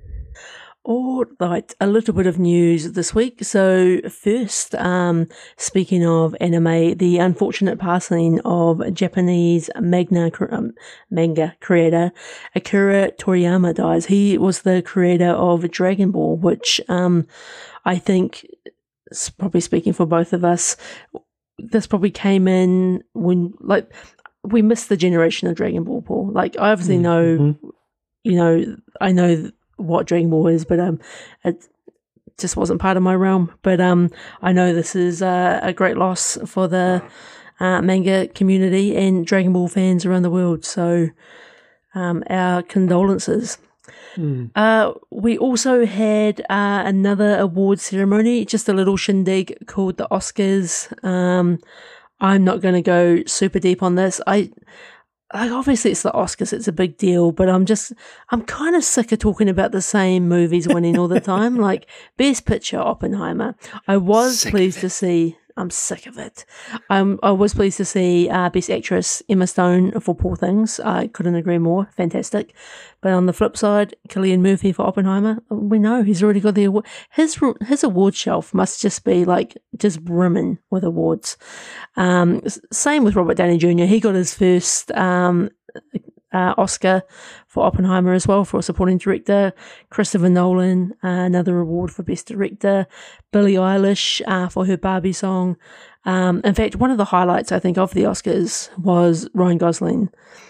All right, a little bit of news this week. So first, um, speaking of anime, the unfortunate passing of Japanese manga, um, manga creator Akira Toriyama dies. He was the creator of Dragon Ball, which um, I think, probably speaking for both of us, this probably came in when, like, we missed the generation of Dragon Ball, Paul. Like, I obviously know, Mm-hmm. you know, I know what Dragon Ball is, but um, it just wasn't part of my realm. But um, I know this is uh, a great loss for the uh, manga community and Dragon Ball fans around the world. So um, our condolences. Mm. Uh, we also had uh, another award ceremony, just a little shindig called the Oscars. Um, I'm not going to go super deep on this. I. Like, obviously it's the Oscars, it's a big deal, but I'm just, I'm kind of sick of talking about the same movies winning all the time. Like, Best Picture, Oppenheimer. I was Sick pleased to see, I'm sick of it. Um, I was pleased to see uh, Best Actress, Emma Stone for Poor Things. I couldn't agree more. Fantastic. But on the flip side, Cillian Murphy for Oppenheimer, we know he's already got the award. His, his award shelf must just be like, just brimming with awards. Um, same with Robert Downey Junior He got his first um, uh, Oscar for Oppenheimer as well, for a supporting director. Christopher Nolan, uh, another award for Best Director. Billie Eilish uh, for her Barbie song. Um, in fact, one of the highlights, I think, of the Oscars was Ryan Gosling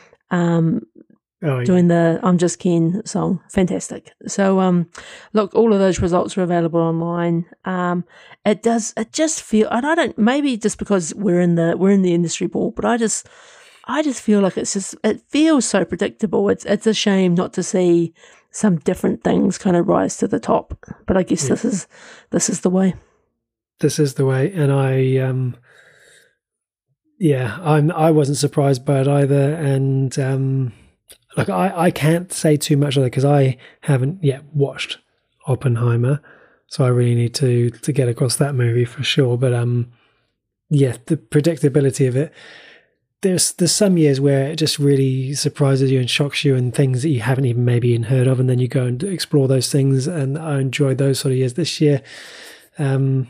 um, Oh, yeah. doing the I'm Just Ken song. Fantastic. So, um, look, all of those results are available online. Um, it does, it just feel, and I don't, maybe just because we're in the, we're in the industry, Paul, but I just, I just feel like it's just, it feels so predictable. It's, it's a shame not to see some different things kind of rise to the top, but I guess Yeah. this is, this is the way. This is the way, and I, um, yeah, I'm. I wasn't surprised by it either, and um, like I, I can't say too much on it because I haven't yet watched Oppenheimer, so I really need to to get across that movie for sure. But um, yeah, the predictability of it. There's there's some years where it just really surprises you and shocks you, and things that you haven't even maybe even heard of, and then you go and explore those things. And I enjoyed those sort of years. This year, um.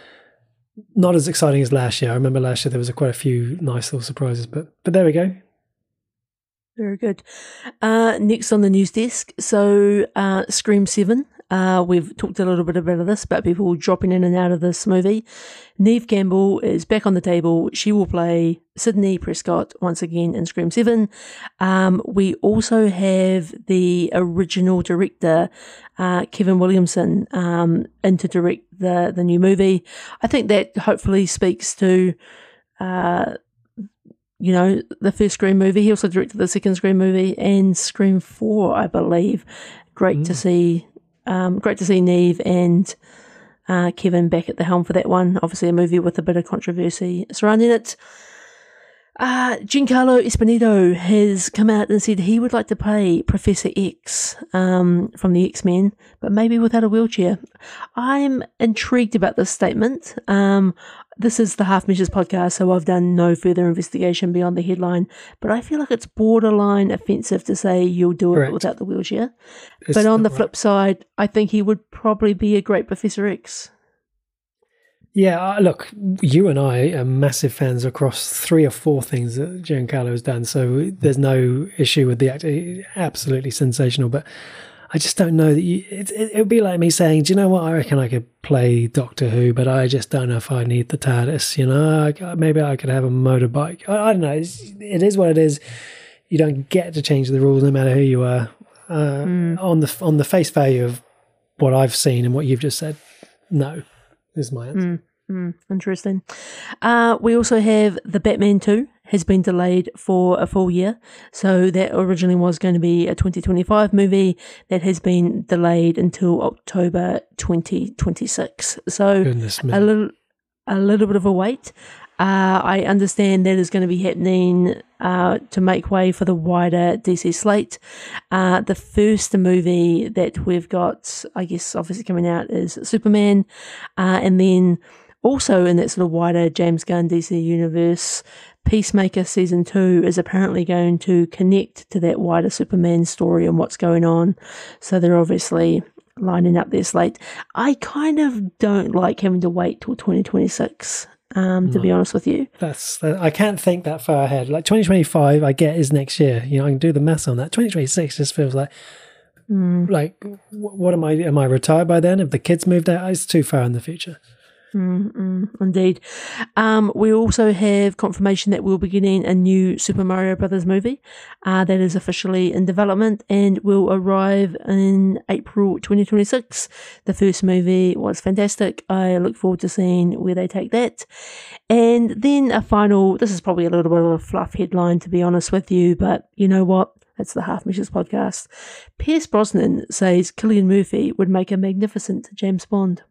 Not as exciting as last year. I remember last year there was a, quite a few nice little surprises, but but there we go. Very good. Uh, next on the news desk, so uh, Scream seven. Uh, we've talked a little bit about this, about people dropping in and out of this movie. Neve Campbell is back on the table. She will play Sydney Prescott once again in Scream seven. Um, we also have the original director, uh, Kevin Williamson, um, in to direct the, the new movie. I think that hopefully speaks to, uh, you know, the first Scream movie. He also directed the second Scream movie and Scream four, I believe. Great Mm. to see... Um, great to see Neve and uh, Kevin back at the helm for that one. Obviously a movie with a bit of controversy surrounding it. Uh, Giancarlo Esposito has come out and said he would like to play Professor X um, from the X-Men, but maybe without a wheelchair. I'm intrigued about this statement. Um, this is the Half Measures podcast, so I've done no further investigation beyond the headline, but I feel like it's borderline offensive to say you'll do it Correct. without the wheelchair. It's but on the not flip right. side, I think he would probably be a great Professor X. Yeah, uh, look, you and I are massive fans across three or four things that Giancarlo has done, so there's no issue with the actor. Absolutely sensational, but I just don't know that you, it, it, it would be like me saying, do you know what, I reckon I could play Doctor Who, but I just don't know if I need the TARDIS, you know, I, maybe I could have a motorbike. I, I don't know, it's, it is what it is. You don't get to change the rules no matter who you are. Uh, mm. On the on the face value of what I've seen and what you've just said, no. Is my answer. Mm, mm, interesting. Uh, we also have The Batman two has been delayed for a full year. So that originally was going to be a twenty twenty-five movie that has been delayed until October twenty twenty-six. So Goodness me. a little a little bit of a wait. Uh, I understand that is going to be happening uh, to make way for the wider D C slate. Uh, the first movie that we've got, I guess, obviously coming out is Superman. Uh, and then also in that sort of wider James Gunn D C universe, Peacemaker Season two is apparently going to connect to that wider Superman story and what's going on. So they're obviously lining up their slate. I kind of don't like having to wait till twenty twenty-six. Um, to no, be honest with you, that's I can't think that far ahead. Like twenty twenty-five, I get is next year. You know, I can do the maths on that. twenty twenty-six just feels like, mm. like what am I? Am I retired by then? If the kids moved out, it's too far in the future. Mm-mm, indeed. Um, we also have confirmation that we'll be getting a new Super Mario Brothers movie uh, that is officially in development and will arrive in April twenty twenty-six. The first movie was fantastic. I look forward to seeing where they take that. And then a final, this is probably a little bit of a fluff headline to be honest with you, but you know what? It's the Half Measures podcast. Pierce Brosnan says Cillian Murphy would make a magnificent James Bond.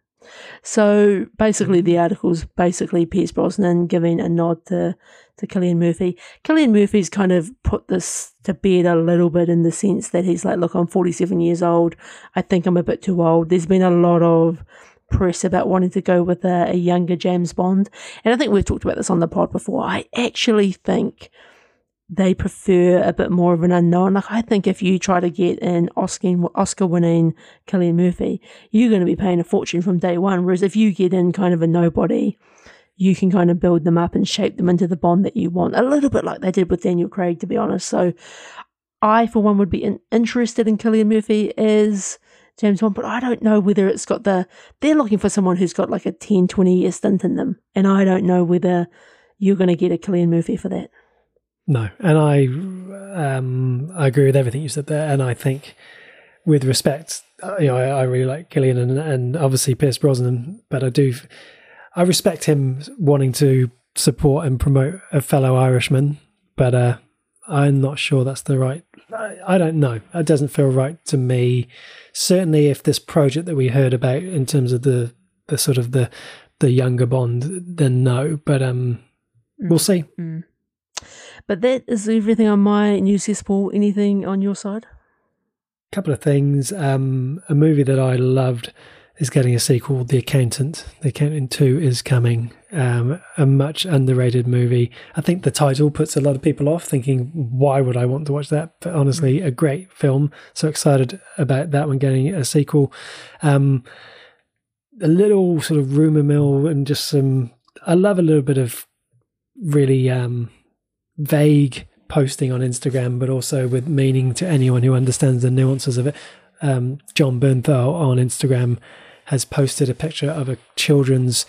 So basically the article's basically Pierce Brosnan giving a nod to, to Cillian Murphy. Cillian Murphy's kind of put this to bed a little bit in the sense that he's like, look, I'm forty-seven years old. I think I'm a bit too old. There's been a lot of press about wanting to go with a, a younger James Bond. And I think we've talked about this on the pod before. I actually think they prefer a bit more of an unknown. Like, I think if you try to get an Oscar, Oscar-winning Cillian Murphy, you're going to be paying a fortune from day one. Whereas if you get in kind of a nobody, you can kind of build them up and shape them into the Bond that you want. A little bit like they did with Daniel Craig, to be honest. So I, for one, would be in, interested in Cillian Murphy as James Bond, but I don't know whether it's got the... They're looking for someone who's got like a ten, twenty-year stint in them. And I don't know whether you're going to get a Cillian Murphy for that. No, and I um, I agree with everything you said there, and I think, with respect, you know, I, I really like Cillian and, and obviously Pierce Brosnan, but I do, I respect him wanting to support and promote a fellow Irishman, but uh, I'm not sure that's the right. I, I don't know. It doesn't feel right to me. Certainly, if this project that we heard about in terms of the the sort of the the younger Bond, then no, but um, mm. we'll see. Mm. But that is everything on my news cesspool. Anything on your side? A couple of things. Um, a movie that I loved is getting a sequel, The Accountant. The Accountant two is coming. Um, a much underrated movie. I think the title puts a lot of people off, thinking, why would I want to watch that? But honestly, mm-hmm. a great film. So excited about that one getting a sequel. Um, a little sort of rumour mill and just some... I love a little bit of really... Um, vague posting on Instagram, but also with meaning to anyone who understands the nuances of it. Um, John Bernthal on Instagram has posted a picture of a children's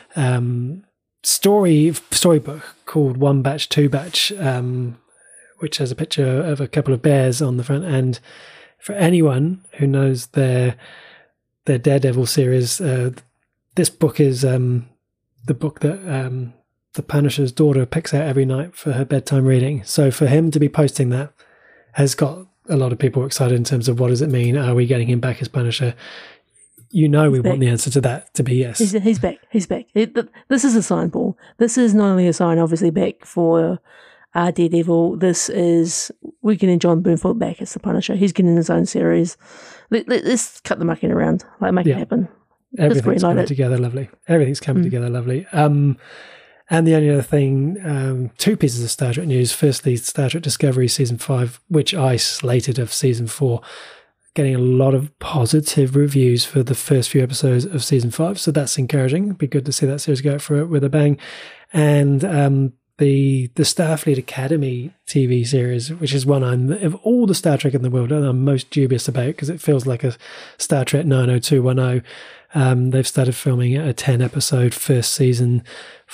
um, story storybook called One Batch, Two Batch, um, which has a picture of a couple of bears on the front. And for anyone who knows their their Daredevil series, uh, this book is um, the book that um, the Punisher's daughter picks out every night for her bedtime reading. So for him to be posting that has got a lot of people excited in terms of what does it mean? Are we getting him back as Punisher? You know, he's we back. Want the answer to that to be yes. He's, he's back. He's back. It, this is a sign, Paul. This is not only a sign, obviously, back for uh, Daredevil. This is, we're getting John Bernthal back as the Punisher. He's getting his own series. Let, let, let's cut the mucking around. Like, make yeah. it happen. Everything's coming it. together lovely. Everything's coming mm. together lovely. Um, and the only other thing, um, two pieces of Star Trek news. Firstly, Star Trek Discovery Season five, which I slated of Season four, getting a lot of positive reviews for the first few episodes of Season five. So that's encouraging. It'd be good to see that series go out for it with a bang. And um, the the Starfleet Academy T V series, which is one I'm, of all the Star Trek in the world, I'm most dubious about because it feels like a Star Trek nine oh two one oh. Um, they've started filming a ten episode first season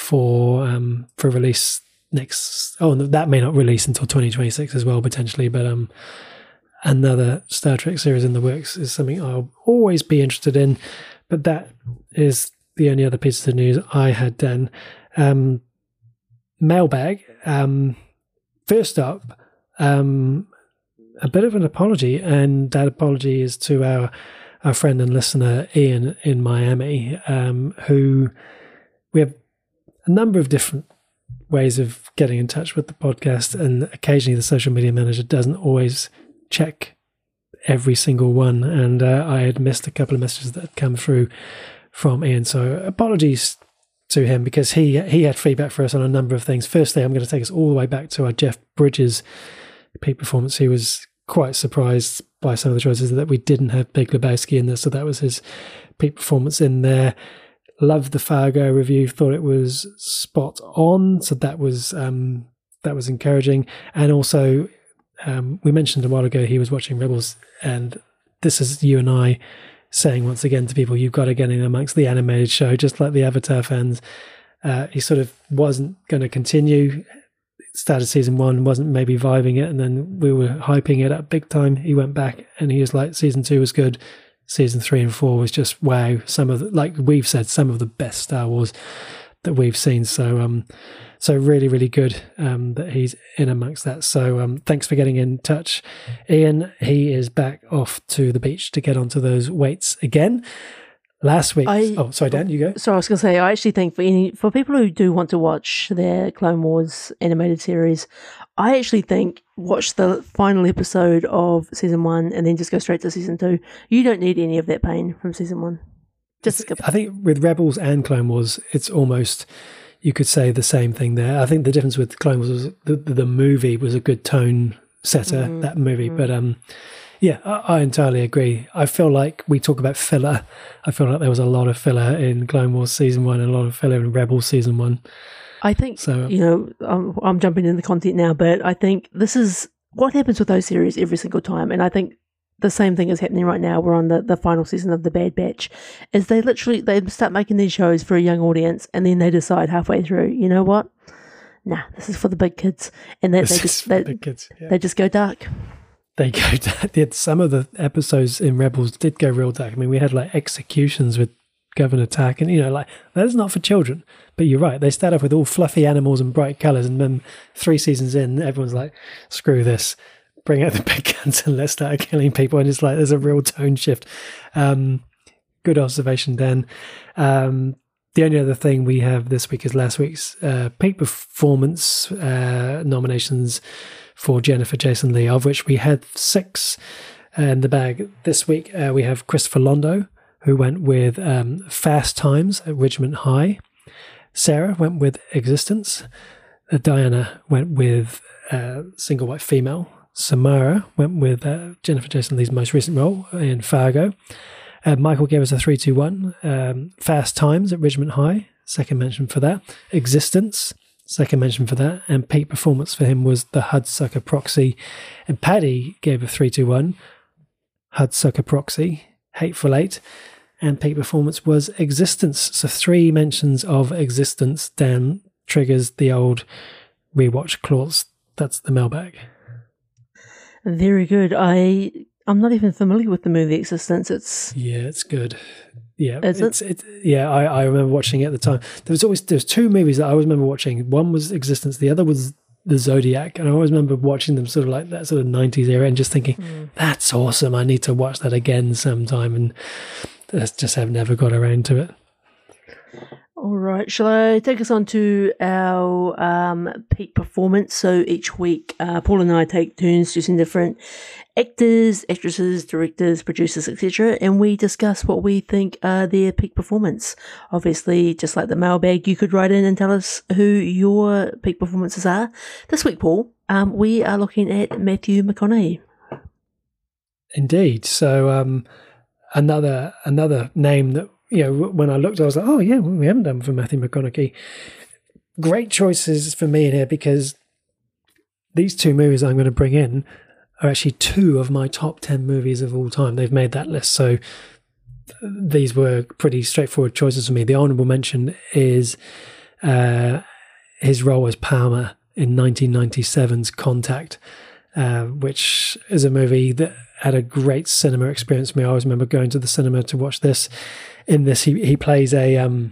for um, for release next. Oh, that may not release until twenty twenty-six as well, potentially. But um, another Star Trek series in the works is something I'll always be interested in. But that is the only other piece of news I had done. Um, mailbag. Um, first up, um, a bit of an apology, and that apology is to our. our friend and listener Ian in Miami, um, who we have a number of different ways of getting in touch with the podcast, and occasionally the social media manager doesn't always check every single one, and uh, I had missed a couple of messages that had come through from Ian, so apologies to him because he he had feedback for us on a number of things. Firstly, I'm going to take us all the way back to our Jeff Bridges peak performance. He was quite surprised by some of the choices that we didn't have Big Lebowski in there, so that was his peak performance in there. Loved the Fargo review, thought it was spot on, so that was um, that was encouraging. And also, um, we mentioned a while ago he was watching Rebels, and this is you and I saying once again to people, you've got to get in amongst the animated show, just like the Avatar fans. Uh, he sort of wasn't going to continue. Started season one, wasn't maybe vibing it, and then we were hyping it up big time. He went back and he was like, season two was good, season three and four was just wow. Some of the, like we've said, some of the best Star Wars that we've seen. So um so really really good um that he's in amongst that. So um thanks for getting in touch, Ian. He is back off to the beach to get onto those weights again. Last week, I, oh sorry Dan, you go. So I was going to say, I actually think for any for people who do want to watch their Clone Wars animated series, I actually think watch the final episode of season one and then just go straight to season two. You don't need any of that pain from season one. Just skip. I think with Rebels and Clone Wars, it's almost, you could say the same thing there. I think the difference with Clone Wars was the, the, the movie was a good tone setter, mm-hmm. that movie, mm-hmm. but um. Yeah, I, I entirely agree. I feel like we talk about filler. I feel like there was a lot of filler in Clone Wars season one and a lot of filler in Rebels season one. I think, so, you know, I'm, I'm jumping in the content now, but I think this is what happens with those series every single time. And I think the same thing is happening right now. We're on the, the final season of The Bad Batch. Is they literally, they start making these shows for a young audience and then they decide halfway through, you know what? Nah, this is for the big kids. And they, they, just, they, big kids, yeah. they just go dark. They go dark. Some of the episodes in Rebels did go real dark. I mean, we had like executions with Governor Tarkin, and you know, like that is not for children. But you're right; they start off with all fluffy animals and bright colours, and then three seasons in, everyone's like, "Screw this! Bring out the big guns and let's start killing people." And it's like there's a real tone shift. Um, good observation, Dan. Um, the only other thing we have this week is last week's uh, peak performance uh, nominations for Jennifer Jason Leigh, of which we had six in the bag. This week uh, we have Christopher Londo, who went with um, Fast Times at Ridgemont High. Sarah went with Existence. Uh, Diana went with uh, Single White Female. Samara went with uh, Jennifer Jason Leigh's most recent role in Fargo. Uh, Michael gave us a three two one. Um, Fast Times at Ridgemont High, second mention for that. Existence, second mention for that, and peak performance for him was the Hudsucker Proxy. And Paddy gave a three two one, Hudsucker Proxy, Hateful Eight, and peak performance was Existence. So three mentions of Existence. Dan triggers the old rewatch clause. That's the mailbag. Very good. I I'm not even familiar with the movie Existence. It's yeah, it's good. Yeah, Is it's it? it. Yeah, I, I remember watching it at the time. There was always there's two movies that I always remember watching. One was Existence, the other was The Zodiac, and I always remember watching them sort of like that sort of nineties era and just thinking, mm. that's awesome. I need to watch that again sometime, and I just have never got around to it. All right, shall I take us on to our um, peak performance? So each week, uh, Paul and I take turns choosing different actors, actresses, directors, producers, et cetera, and we discuss what we think are their peak performance. Obviously, just like the mailbag, you could write in and tell us who your peak performances are. This week, Paul, um, we are looking at Matthew McConaughey. Indeed. So um, another another name that, you know, when I looked, I was like, oh yeah, we haven't done for Matthew McConaughey. Great choices for me in here, because these two movies I'm going to bring in are actually two of my top ten movies of all time. They've made that list, so these were pretty straightforward choices for me. The honourable mention is uh, his role as Palmer in nineteen ninety-seven's Contact, uh, which is a movie that had a great cinema experience for me. I always remember going to the cinema to watch this. In this, he, he plays a, um,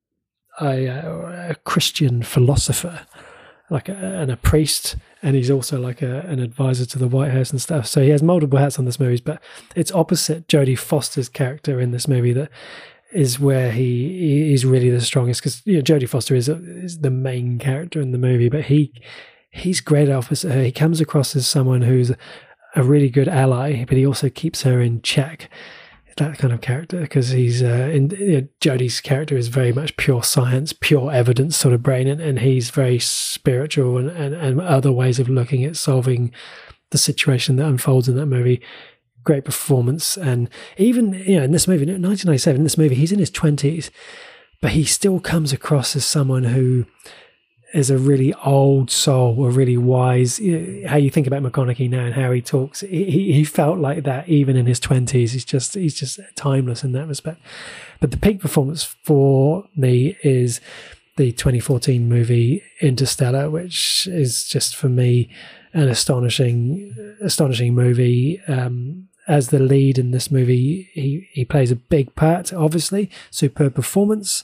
a, a Christian philosopher, like a, and a priest, and he's also like a, an advisor to the White House and stuff. So he has multiple hats on this movie, but it's opposite Jodie Foster's character in this movie that is where he he's really the strongest, because, you know, Jodie Foster is, a, is the main character in the movie, but he he's great opposite her. He comes across as someone who's a really good ally, but he also keeps her in check. That kind of character, because he's uh, in, you know, Jodie's character is very much pure science, pure evidence sort of brain, and, and he's very spiritual and, and, and other ways of looking at solving the situation that unfolds in that movie. Great performance. And even, you know, in this movie, nineteen ninety-seven, in this movie, he's in his twenties, but he still comes across as someone who is a really old soul, a really wise. You know, how you think about McConaughey now and how he talks, he, he felt like that even in his twenties. He's just he's just timeless in that respect. But the peak performance for me is the twenty fourteen movie Interstellar, which is just for me an astonishing, astonishing movie. Um, as the lead in this movie, he he plays a big part. Obviously, superb performance.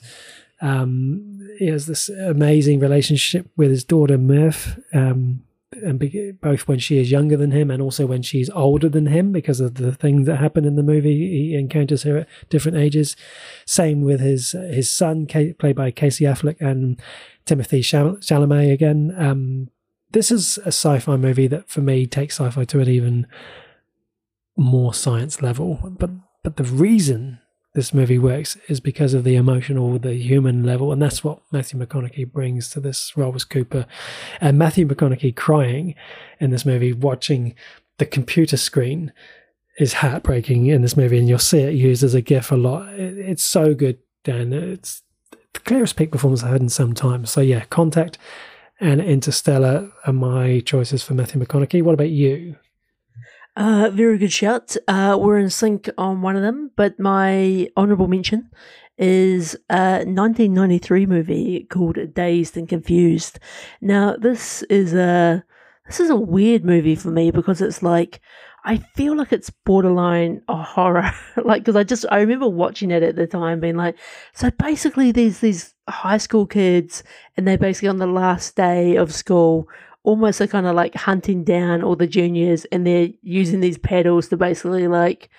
Um, he has this amazing relationship with his daughter Murph, um, and be, both when she is younger than him and also when she's older than him, because of the things that happen in the movie. He encounters her at different ages. Same with his his son, played by Casey Affleck, and Timothée Chalamet again. Um, this is a sci-fi movie that, for me, takes sci-fi to an even more science level. But but the reason this movie works is because of the emotional, the human level, and that's what Matthew McConaughey brings to this role as Cooper. And Matthew McConaughey crying in this movie, watching the computer screen, is heartbreaking in this movie, and you'll see it used as a gif a lot. It, it's so good, Dan. It's the clearest peak performance I've had in some time. So yeah, Contact and Interstellar are my choices for Matthew McConaughey. What about you? Uh, very good shout. Uh, we're in sync on one of them, but my honourable mention is a nineteen ninety-three movie called Dazed and Confused. Now, this is a this is a weird movie for me, because it's like, I feel like it's borderline a horror. Like, because I just I remember watching it at the time, being like, so basically, there's these high school kids, and they're basically on the last day of school, almost are kind of like hunting down all the juniors, and they're using these paddles to basically like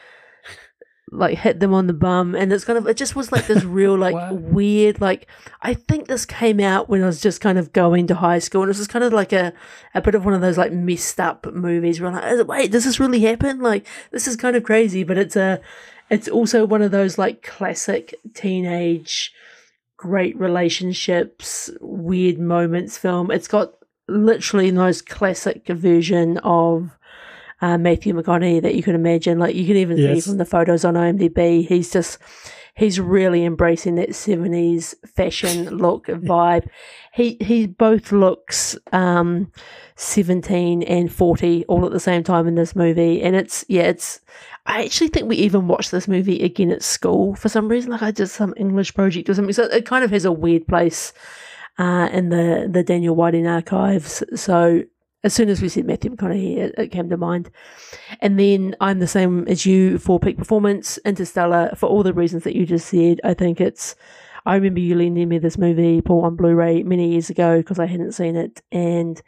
like hit them on the bum. And it's kind of, it just was like this real like wow. weird, like, I think this came out when I was just kind of going to high school, and it was just kind of like a, a bit of one of those like messed up movies where I'm like, wait, does this really happen? Like, this is kind of crazy. But it's a it's also one of those like classic teenage great relationships, weird moments film. It's got literally the most classic version of uh, Matthew McConaughey that you can imagine. Like, you can even yes. see from the photos on IMDb, he's just, he's really embracing that seventies fashion look vibe. He he both looks um, seventeen and forty all at the same time in this movie. And it's, yeah, it's, I actually think we even watched this movie again at school for some reason. Like, I did some English project or something. So it kind of has a weird place Uh, in the, the Daniel Whiting archives. So as soon as we said Matthew McConaughey, it, it came to mind. And then I'm the same as you for peak performance, Interstellar, for all the reasons that you just said. I think it's, I remember you lending me this movie, Paul, on Blu-ray many years ago, because I hadn't seen it. And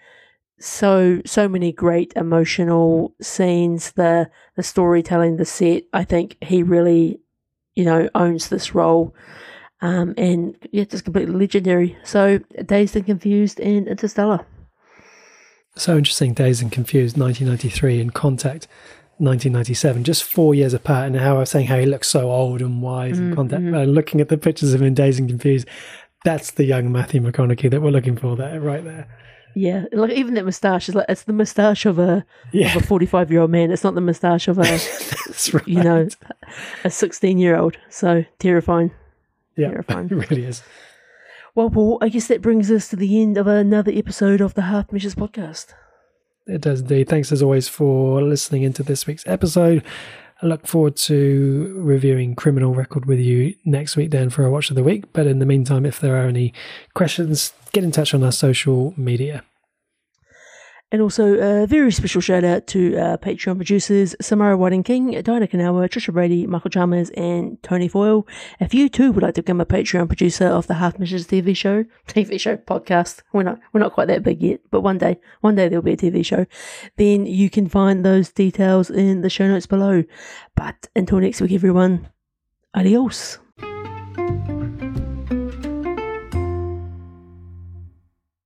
so, so many great emotional scenes, the, the storytelling, the set. I think he really, you know, owns this role. Um, and yeah, just completely legendary. So, Dazed and Confused and Interstellar. So interesting. Dazed and Confused, nineteen ninety-three, and Contact, nineteen ninety-seven, just four years apart. And how I was saying how he looks so old and wise Mm-hmm. in Contact. Uh, looking at the pictures of him in Dazed and Confused, that's the young Matthew McConaughey that we're looking for there, right there. Yeah, like even that moustache is like it's the moustache of a Yeah. of a forty-five year old man. It's not the moustache of a That's right. you know a sixteen year old. So terrifying. Yeah, terrifying. it really is. Well, Paul, I guess that brings us to the end of another episode of the Half Measures podcast. It does indeed. Thanks as always for listening into this week's episode. I look forward to reviewing Criminal Record with you next week, Dan, for our Watch of the Week. But in the meantime, if there are any questions, get in touch on our social media. And also a very special shout out to our Patreon producers, Samara Whiting King, Diana Kanawa, Trisha Brady, Michael Chalmers, and Tony Foyle. If you too would like to become a Patreon producer of the Half Measures T V show, T V show, podcast, we're not, we're not quite that big yet, but one day, one day there'll be a T V show, then you can find those details in the show notes below. But until next week, everyone, adios.